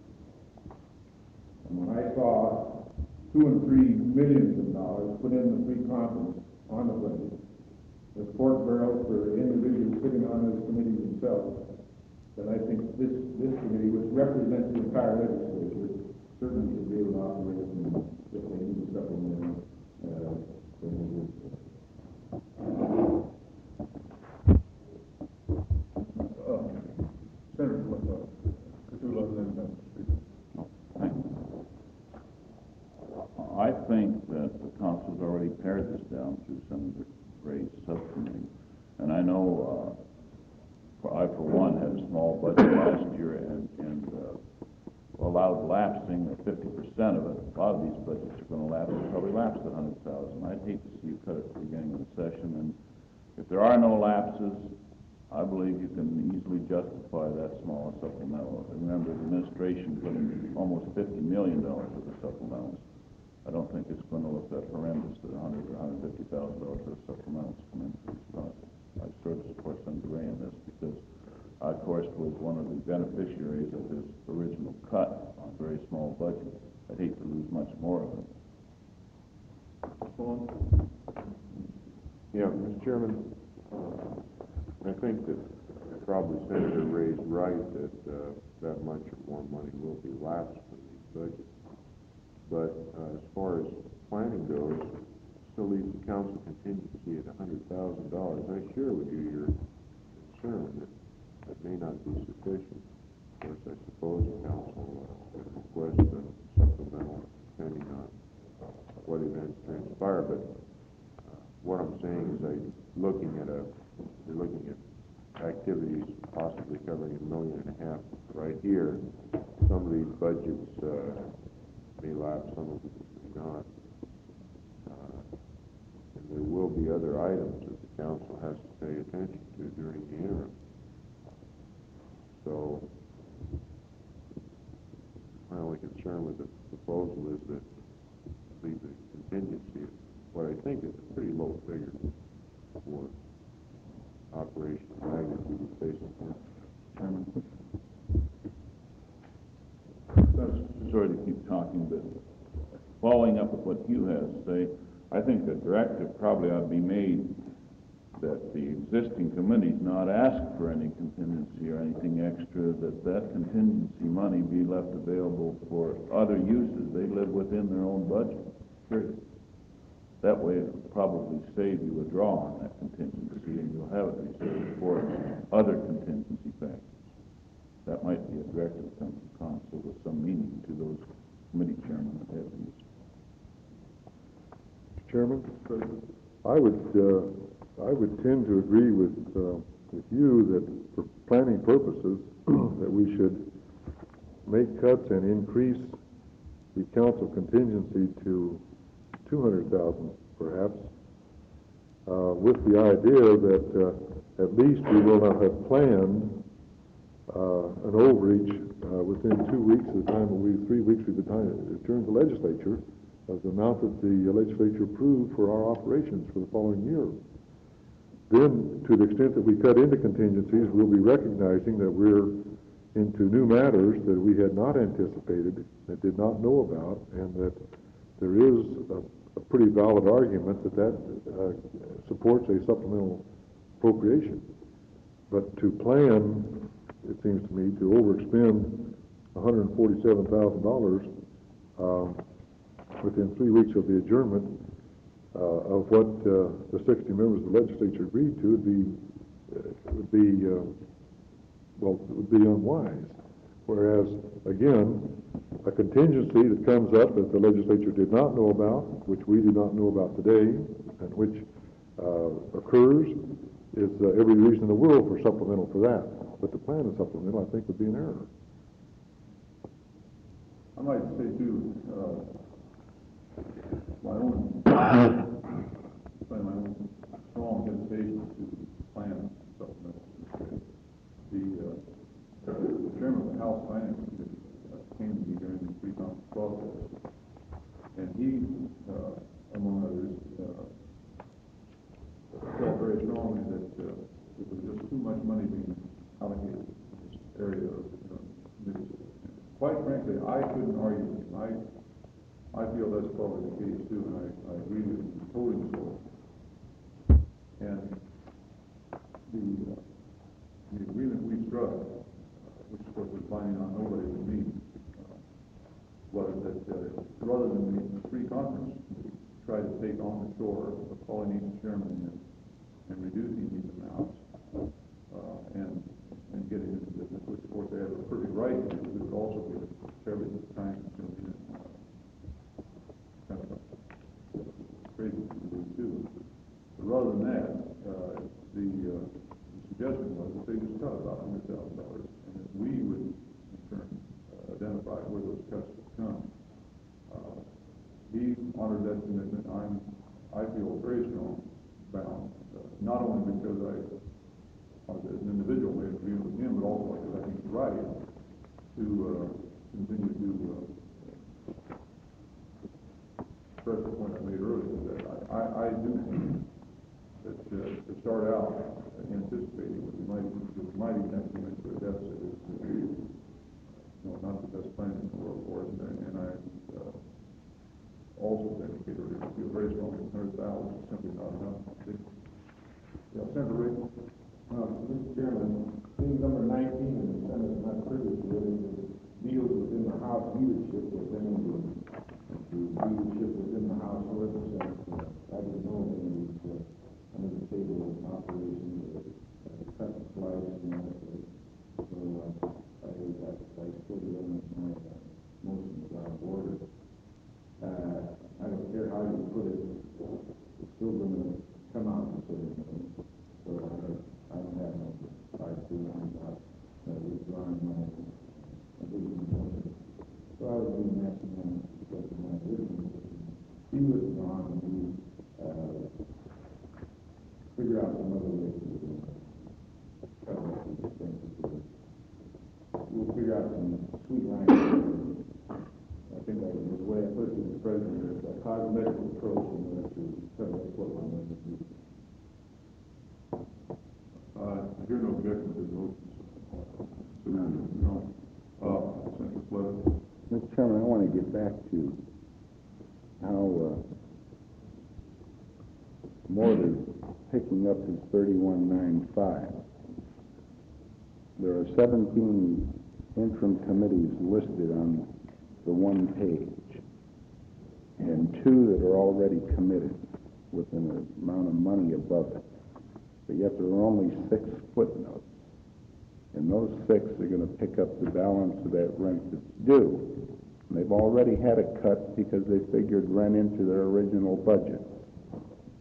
Speaker 10: and when I saw two and three millions of dollars put in the free conference on the budget, with pork barrels for individuals sitting on those committees themselves, then I think this, this committee, which represents the entire legislature, certainly should be able to operate, and if they need to supplement, uh, then we'll do so.
Speaker 3: Uh, Senator, uh, Petula, and then Speaker.
Speaker 12: I think that the council's already pared this down through Senator Gray's subcommittee. And I know, uh, for, I, for one, had a small budget last year and, and uh, allowed lapsing of fifty percent of it. A lot of these budgets are going to lapse, probably lapse at one hundred thousand. I'd hate to see you cut it at the beginning of the session. And if there are no lapses, I believe you can easily justify that small supplemental. Remember, the administration put in almost fifty million dollars for the supplementals. I don't think it's going to look that horrendous that one hundred or one hundred fifty thousand dollars for the supplementals come in for these projects. I sort of support Senator Gray in this because I, of course, was one of the beneficiaries of his original cut on a very small budget. I'd hate to lose much more of it.
Speaker 9: Yeah, Mister Chairman, uh, I think that probably Senator Ray's right that uh, that much or more money will be lapsed from these budgets. But uh, as far as planning goes, still leaves the council contingency at one hundred thousand dollars. I share with you your concern that that may not be sufficient. Of course, I suppose the council uh, could request a supplemental depending on what events transpire. But uh, what I'm saying is, I looking at a, you're looking at activities possibly covering a million and a half right here. Some of these budgets uh, may lapse, some of them may not. Uh, and there will be other items that the council has to pay attention to during the interim. So my only concern with the proposal is that leave the contingency at what I think is a pretty low figure for operation magnitude we're facing here.
Speaker 12: Sorry to keep talking, but following up with what Hugh has to say, I think the directive probably ought to be made that the existing committees not ask for any contingency or anything extra, that that contingency money be left available for other uses. They live within their own budget, period. That way it will probably save you a draw on that contingency, and you'll have it reserved for other contingency factors. That might be a directive from the council with some meaning to those committee chairmen that have these.
Speaker 2: Chairman, I would uh, I would tend to agree with, uh, with you that for planning purposes, that we should make cuts and increase the council contingency to two hundred thousand perhaps, uh, with the idea that uh, at least we will not have planned uh, an overreach uh, within two weeks of the time, we three weeks of the time it returns the legislature of the amount that the legislature approved for our operations for the following year. Then, to the extent that we cut into contingencies, we'll be recognizing that we're into new matters that we had not anticipated, that did not know about, and that there is a, a pretty valid argument that that uh, supports a supplemental appropriation. But to plan, it seems to me, to overexpend one hundred forty-seven thousand dollars um, within three weeks of the adjournment uh, of what uh, the sixty members of the legislature agreed to would be, uh, would be uh, well, it would be unwise. Whereas, again, a contingency that comes up that the legislature did not know about, which we do not know about today, and which uh, occurs, is uh, every reason in the world for supplemental for that. But to plan a supplemental, I think, would be an error.
Speaker 3: I might say too, uh, my own, my own strong hesitation to plan supplemental. The, uh, the chairman of the House Finance Committee uh, came to me during the pre-conference process, and he, uh, among others, uh, felt very strongly that uh, there was just too much money being allocated to this area of you know, committees. Quite frankly, I couldn't argue with him. I, I feel that's probably the case too, and I, I agree with him. He told him so. And the uh, The agreement we struck, uh, which of course was binding on nobody but me, uh, was that uh, rather than the free conference committee try to take on the chore of calling each chairman and, and reducing these amounts uh, and and getting into business, which of course they have a perfect right to, it would also be fairly time-consuming and uh, kind of crazy to do too. But rather than that, uh, the uh, suggestion was that they just cut about one hundred thousand dollars, and that we would, in turn, uh, identify where those cuts would come. Uh, he honored that commitment. I'm, I feel very strong bound, uh, not only because I, as an individual, may agree with him, but also because I think he's right to uh, continue to uh, stress the point I made earlier, that I, I, I do think that uh, to start out anticipating that we might, that we might even have to go into a deficit is, you know, not the best plan in the world for us. And, and I uh, also think it would feel very strongly that one hundred thousand is simply not enough. Yeah, Senator Ray.
Speaker 10: Uh, Mister Chairman, thing number nineteen in the Senate is not privy to it. It deals within the House leadership within the, the leadership within the House of Representatives. I didn't know if it was uh, under the table of operations or uh, cut and slice and that. So uh, I, I, I still do that with my uh, motions out of order. Uh, I don't care how you put it, it's still going to come out the same way. So I, I don't have no hard feeling about uh, withdrawing my original motion. So I would be asking them to get my original motion, be withdrawn, and we uh, figure out some other way to do it. We'll figure out some sweet language. I think that was the way I put it to the president, is a cosmetic approach in order to cut that close on what we do.
Speaker 3: Uh, I hear no objection to the motions. No. Uh, Senator Flood.
Speaker 11: Mister Chairman, I want to get back to how uh, Mort is picking up his thirty-one ninety-five. There are seventeen interim committees listed on the one page, and two that are already committed with an amount of money above it. But yet there are only six footnotes. And those six are going to pick up the balance of that rent that's due. And they've already had a cut because they figured rent into their original budget.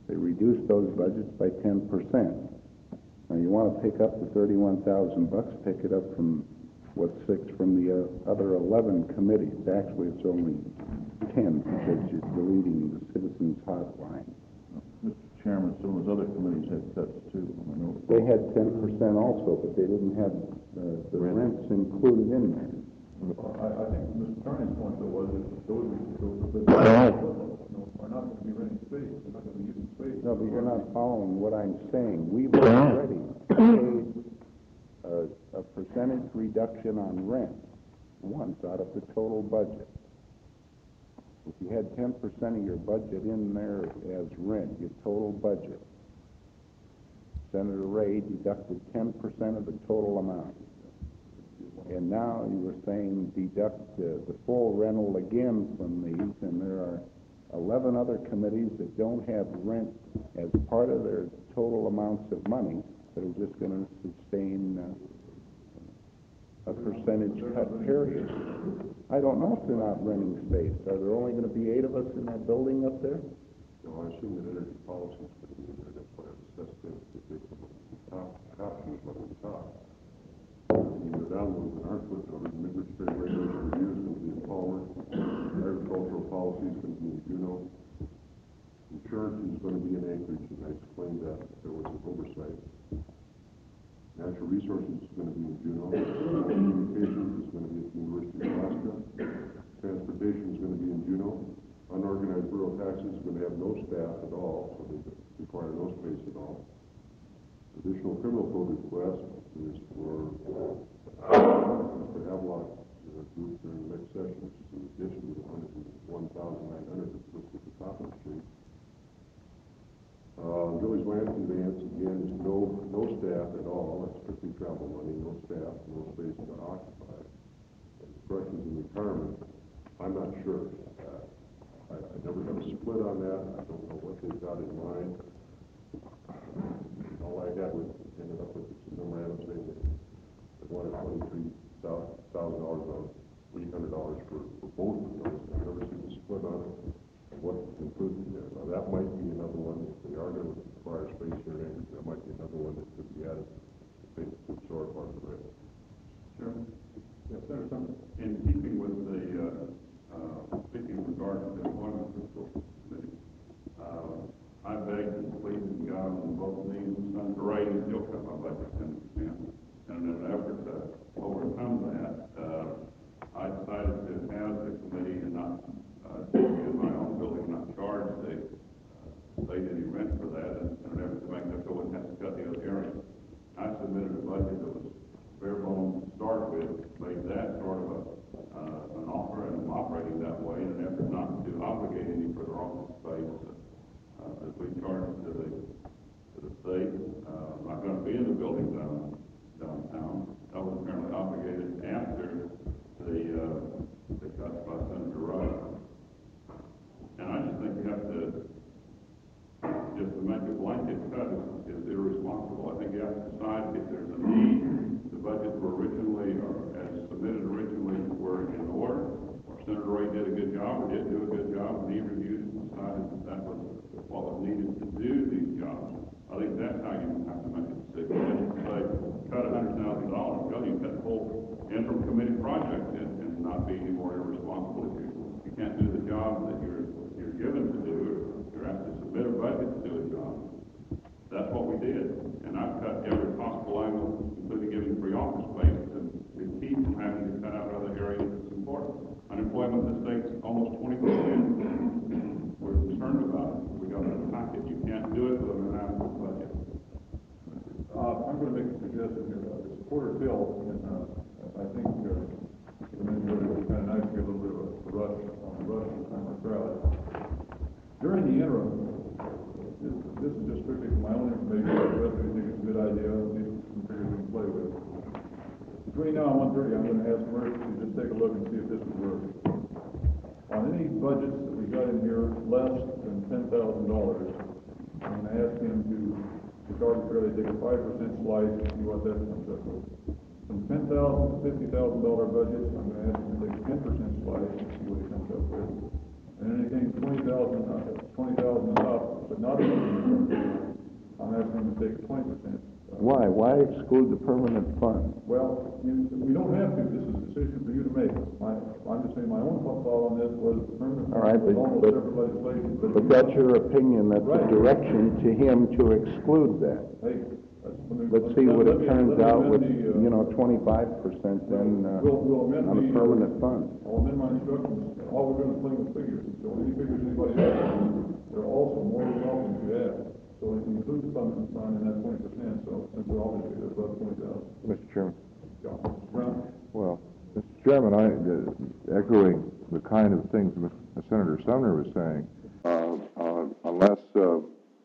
Speaker 11: They reduced those budgets by ten percent. Now, you want to pick up the thirty-one thousand bucks, pick it up from, what's six from the uh, other eleven committees. Actually, it's only ten because you're deleting the citizens hotline.
Speaker 3: Mister Chairman, some of those other committees had cuts too. I know.
Speaker 11: They had ten percent also, but they didn't have uh, the rents included in there.
Speaker 3: Well, I, I think Mister Turney's point though was that those, those, those are not going to be renting space, they're not going to be using space.
Speaker 11: No, but you're not following what I'm saying. We've already paid a, a percentage reduction on rent once out of the total budget. If you had ten percent of your budget in there as rent, your total budget, Senator Ray deducted ten percent of the total amount. And now you were saying deduct uh, the full rental again from these, and there are eleven other committees that don't have rent as part of their total amounts of money that are just going to sustain uh, a percentage cut period. I don't know if they're not renting space. Are there only going to be eight of us in that building up there?
Speaker 6: No, I assume that energy policy is going to be in there. That's why I assessed it. If they come up with the top, half of them up at the top. You go down those that aren't footnoted, administrative regulation review is going to be in Palmer. Agricultural policy is going to be in Juneau. Insurance is going to be in Anchorage, and I explained that there was an oversight. Natural resources is going to be in Juneau. Communications is going to be at the University of Alaska. Transportation is going to be in Juneau. Unorganized rural taxes is going to have no staff at all, so they require no space at all. Additional criminal code request is for the Havelock uh, group during the next session, which is in addition to the one thousand nine hundred that's listed at the top of the street. Uh, Village land conveyance, again, is no, no staff at all. It's strictly travel money, no staff, no space to occupy. And corrections and retirement, I'm not sure. Uh, I, I never got a split on that. I don't know what they've got in mind. All I had was ended up with some memorandum saying that they wanted twenty-three thousand dollars on eight hundred dollars for, for both of those. I've never seen a split on it and what's included there. Now, that might be another one. If they are going to require space here in Anchorage, that might be another one that could be added to pay to absorb part of the rest.
Speaker 3: Sure. Yes, Senator Sumner.
Speaker 14: In keeping with the, uh, uh, speaking in regard to the employment fiscal committee, uh, I begged and pleaded and got on both knees and Senator Ray to still cut my budget ten percent. And in an effort to overcome that, uh, I decided to have the committee and not, uh, in my own building, not charge the uh, state any rent for that, and in an effort to make that so it wouldn't have to cut the other areas. I submitted a budget that was bare bones to start with, made that sort of a, uh, an offer, and I'm operating that way in an effort not to obligate any further office space uh, as we charge to the to the state. Uh, I'm not going to be in the building down, downtown. I was apparently obligated after the uh, the cuts by Senator Rush, and I just think you have to just to make a blanket cut is, is irresponsible. I think you have to decide if there's a need. The budgets were originally, or as submitted originally, were in order, or Senator Ray did a good job, or didn't do a good job, and he reviewed and decided that that was what was needed to do these jobs. I think that's how you have to make a decision. Just say, cut a hundred thousand dollars, go, you cut the whole interim committee project and, and not be any more irresponsible. If you, you can't do the job that you're, you're given to do, or you're asked to submit a budget to do a job. That's what we did. And I've cut every possible angle, including giving free office space to, to keep from having to cut out other areas that's important. Unemployment in the state's almost twenty percent. We're concerned about it. We got a package. You can't do it with an adequate budget.
Speaker 3: Uh, I'm going to make a suggestion here. Uh, the supporter bill, and uh, I think uh, the mentioned it would be kind of nice to get a little bit of a rush on the rush this time of crowd. During the interim, this, this is just strictly for my own information. The rest of you think it's a good idea. These are some figures we can play with. Between now and one thirty, I'm going to ask Murphy to just take a look and see if this would work. On any budgets that we got in here less than ten thousand dollars, I'm going to ask him to just arbitrarily take a five percent slice and see what that comes up with. From ten thousand to fifty thousand dollar budgets, I'm going to ask him to take a ten percent slice and see what he comes up with. And anything twenty thousand, uh, twenty thousand and up, but not enough, I'm asking them to take twenty percent.
Speaker 11: Why? Why exclude the permanent fund?
Speaker 3: Well, you, we don't have to, this is a decision for you to make. My, I'm just saying my own thought on this was permanent.
Speaker 11: All right,
Speaker 3: was
Speaker 11: but-
Speaker 3: almost
Speaker 11: but-
Speaker 3: separate legislation.
Speaker 11: But that's your opinion, that's a
Speaker 3: Right.
Speaker 11: direction to him to exclude that.
Speaker 3: Hey, let's, let me.
Speaker 11: Let's see what
Speaker 3: let
Speaker 11: it
Speaker 3: me-
Speaker 11: turns
Speaker 3: let me
Speaker 11: out
Speaker 3: amend
Speaker 11: with,
Speaker 3: the, uh,
Speaker 11: you know, twenty-five percent then, uh,
Speaker 3: We'll, we'll amend
Speaker 11: on a
Speaker 3: the, uh,
Speaker 11: permanent fund.
Speaker 3: I'll amend my instructions, all we're doing is playing with figures, so any figures anybody has, they're also more than welcome to add. So it includes the permanent fund in that twenty percent, so since we're obviously at above twenty thousand.
Speaker 9: Mister Chairman.
Speaker 3: John, Brown?
Speaker 9: Well, Mister Chairman, I, uh, echoing the kind of things Miz- Senator Sumner was saying, uh, uh, unless, uh,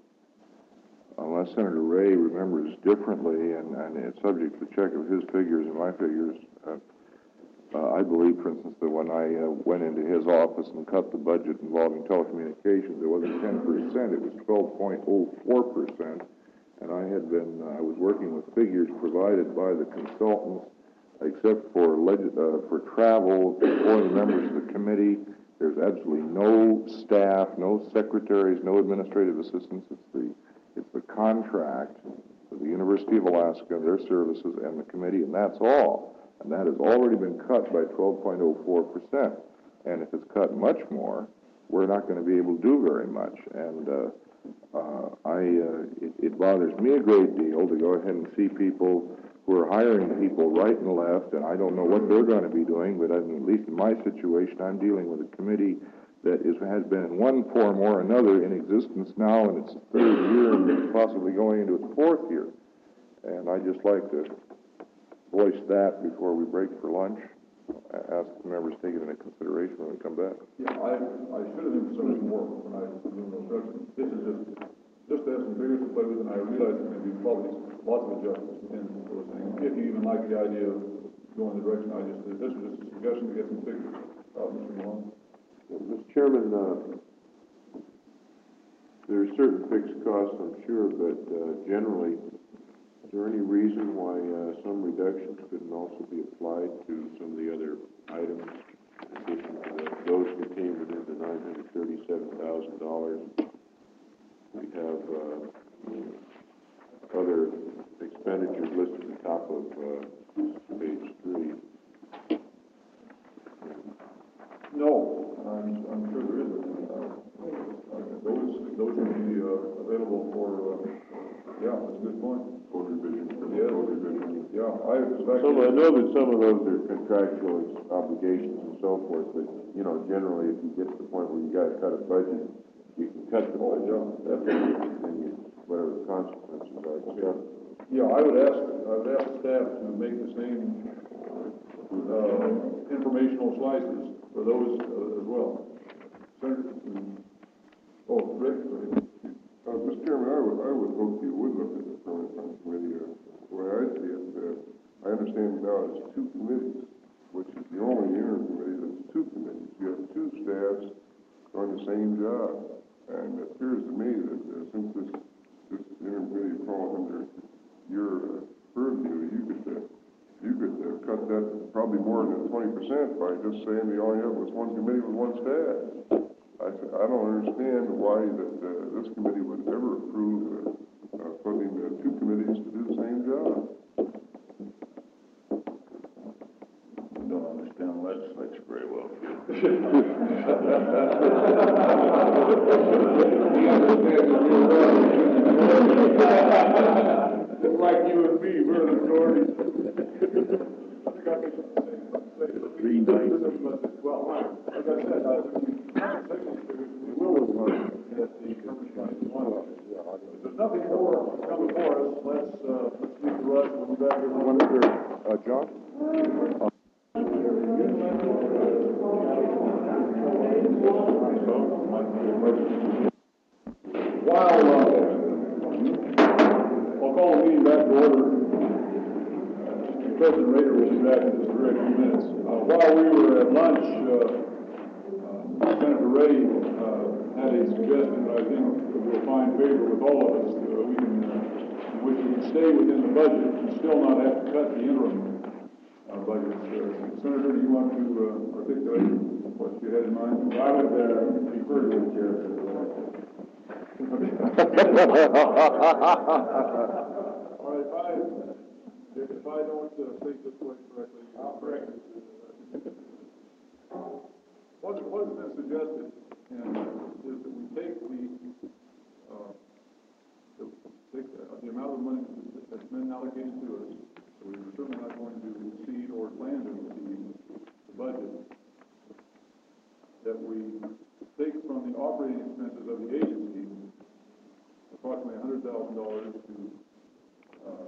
Speaker 9: unless Senator Ray remembers differently, and, and it's subject to check of his figures and my figures, uh, uh, I believe, for instance, that when I uh, went into his office and cut the budget involving telecommunications, it wasn't ten percent, it was twelve point oh four percent, and I had been, uh, I was working with figures provided by the consultants, except for leg- uh, for travel, employing members of the committee. There's absolutely no staff, no secretaries, no administrative assistants. It's the it's the contract of the University of Alaska, their services, and the committee, and that's all. And that has already been cut by twelve point oh four percent. And if it's cut much more, we're not going to be able to do very much. And uh, uh, I, uh, it, it bothers me a great deal to go ahead and see people who are hiring people right and left, and I don't know what they're going to be doing, but at least in my situation, I'm dealing with a committee that is, has been in one form or another in existence now in its third year and possibly going into its fourth year. And I'd just like to voice that before we break for lunch. Ask the members to take it into consideration when we come back.
Speaker 3: Yeah, I, I should have emphasized more when I was doing the instructions. This is just, just to have some figures to play with, and I realize there may be probably lots of adjustments within those things. If you even like the idea of going the direction I just did, this was just a suggestion to get some figures. Uh, Mister Malone?
Speaker 2: Mister Chairman, uh, there are certain fixed costs, I'm sure, but uh, generally, is there any reason why uh, some reductions couldn't also be applied to some of the other items in addition to the, those contained within the nine hundred thirty-seven thousand dollars? We have uh, other expenditures listed at the top of uh, page three.
Speaker 3: No, I'm, I'm sure there isn't. Uh, those, those would be uh, available for, uh, yeah, that's a good point.
Speaker 2: Code revision.
Speaker 3: Yeah,
Speaker 2: Code revision.
Speaker 3: yeah, I expect.
Speaker 2: Some, I know that some of those are contractual obligations and so forth, but, you know, generally, if you get to the point where you gotta cut a budget, you can cut the budget. And you, whatever the consequences are. So,
Speaker 3: Yeah, I would ask, I would ask staff to make the same, uh, informational slices for those uh, as well. Senator, oh, Rick, go ahead.
Speaker 2: Uh, Mister Chairman, I would, I would hope you would look at the permanent fund committee. Uh, the way I see it, uh, I understand now it's two committees, which is the only interim committee that's two committees. You have two staffs doing the same job. And it appears to me that uh, since this, this interim committee falls under your uh, purview, you could, uh, you could uh, cut that probably more than twenty percent by just saying the only have was one committee with one staff. I, I don't understand why that uh, this committee would ever approve uh, uh, putting uh, two committees to do the same job.
Speaker 12: I don't understand the legislature very well.
Speaker 3: Just like you and me, we're the majority.
Speaker 12: Three nights.
Speaker 3: Well, like I said, uh, we will work at the permanent fund. If there's nothing more coming for us, let's, uh, let's leave the rush, we'll be back here.
Speaker 9: One other, uh, John?
Speaker 3: While, uh, I'll call the meeting back to order. President Rader will be back in just a very few minutes. Uh, while we were at lunch, uh, uh, Senator Ray uh, had a suggestion that I think will find favor with all of us. Uh, we can, uh, we can stay within the budget and still not have to cut the interim uh, budgets. Uh, Senator, do you want to uh, articulate? what you had in mind?
Speaker 14: I would, uh, refer to the chair for what I said.
Speaker 3: All right, if I, if I don't uh, take this point correctly, I'll correct it. What, what has been suggested and is that we take the, uh, the, take the, the amount of money that's been allocated to us, so we're certainly not going to exceed or plan to exceed the budget, that we take from the operating expenses of the agency approximately one hundred thousand dollars to uh,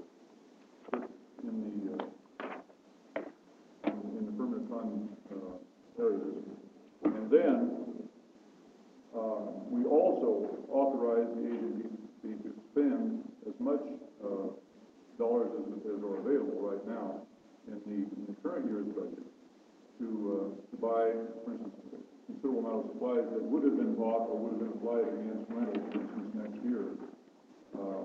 Speaker 3: in the uh, in, in the permanent fund uh, areas, and then uh, we also authorize the agency to spend as much uh, dollars as, as are available right now in the, in the current year's budget to uh, to buy, for instance, a considerable amount of supplies that would have been bought or would have been applied against rentals, for instance, next year. Uh,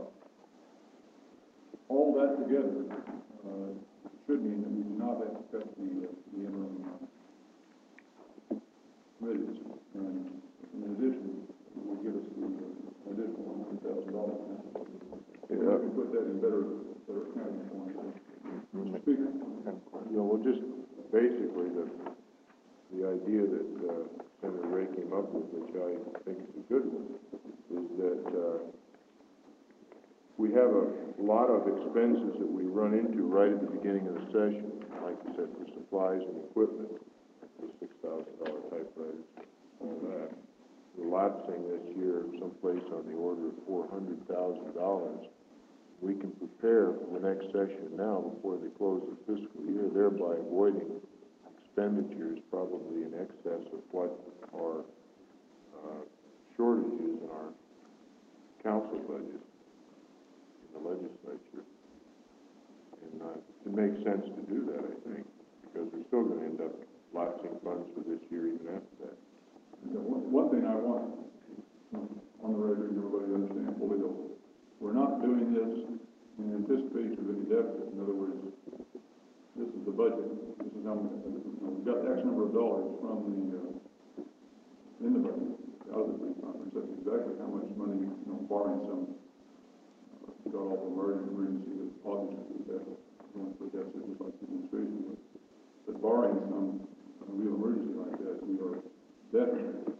Speaker 3: all that together uh, should mean that we do not have to cut the, uh, the interim uh, committees. And in addition, it will give us the uh, additional one hundred thousand dollars. Yeah. We can put that in better, better accounting form. Mister Speaker.
Speaker 9: You know, well, just basically the, the idea that uh, Senator Ray came up with, which I think is a good one, is that uh, we have a lot of expenses that we run into right at the beginning of the session, like you said, for supplies and equipment, the six thousand dollar typewriters, all that. We're lapsing this year someplace on the order of four hundred thousand dollars. We can prepare for the next session now before they close the fiscal year, thereby avoiding expenditures probably in excess of what are uh, shortages in our council budget in the legislature. And uh, it makes sense to do that, I think, because we're still going to end up lapsing funds for this year even after that.
Speaker 3: Yeah, one, one thing I want on the record, everybody to understand fully though, we're not doing this in anticipation of any deficit. In other words, this is the budget. This is how you know, we've got X number of dollars from the uh, in the budget out of the free conference. That's exactly how much money, you know, barring some uh, got off emergency emergency that obviously that going for deficit just like the administration would. But barring some uh, real emergency like that, we are definitely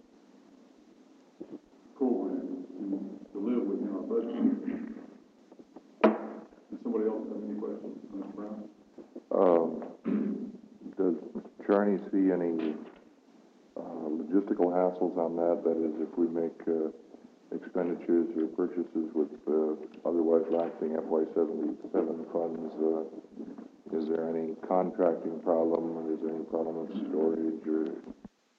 Speaker 3: programmed to, to live within our budget. Does somebody else have any questions, Mister Brown?
Speaker 9: Um, does Mister Charney see any uh, logistical hassles on that? That is, if we make uh, expenditures or purchases with uh, otherwise lapsing F Y seventy-seven funds, uh, is there any contracting problem, or is there any problem with storage or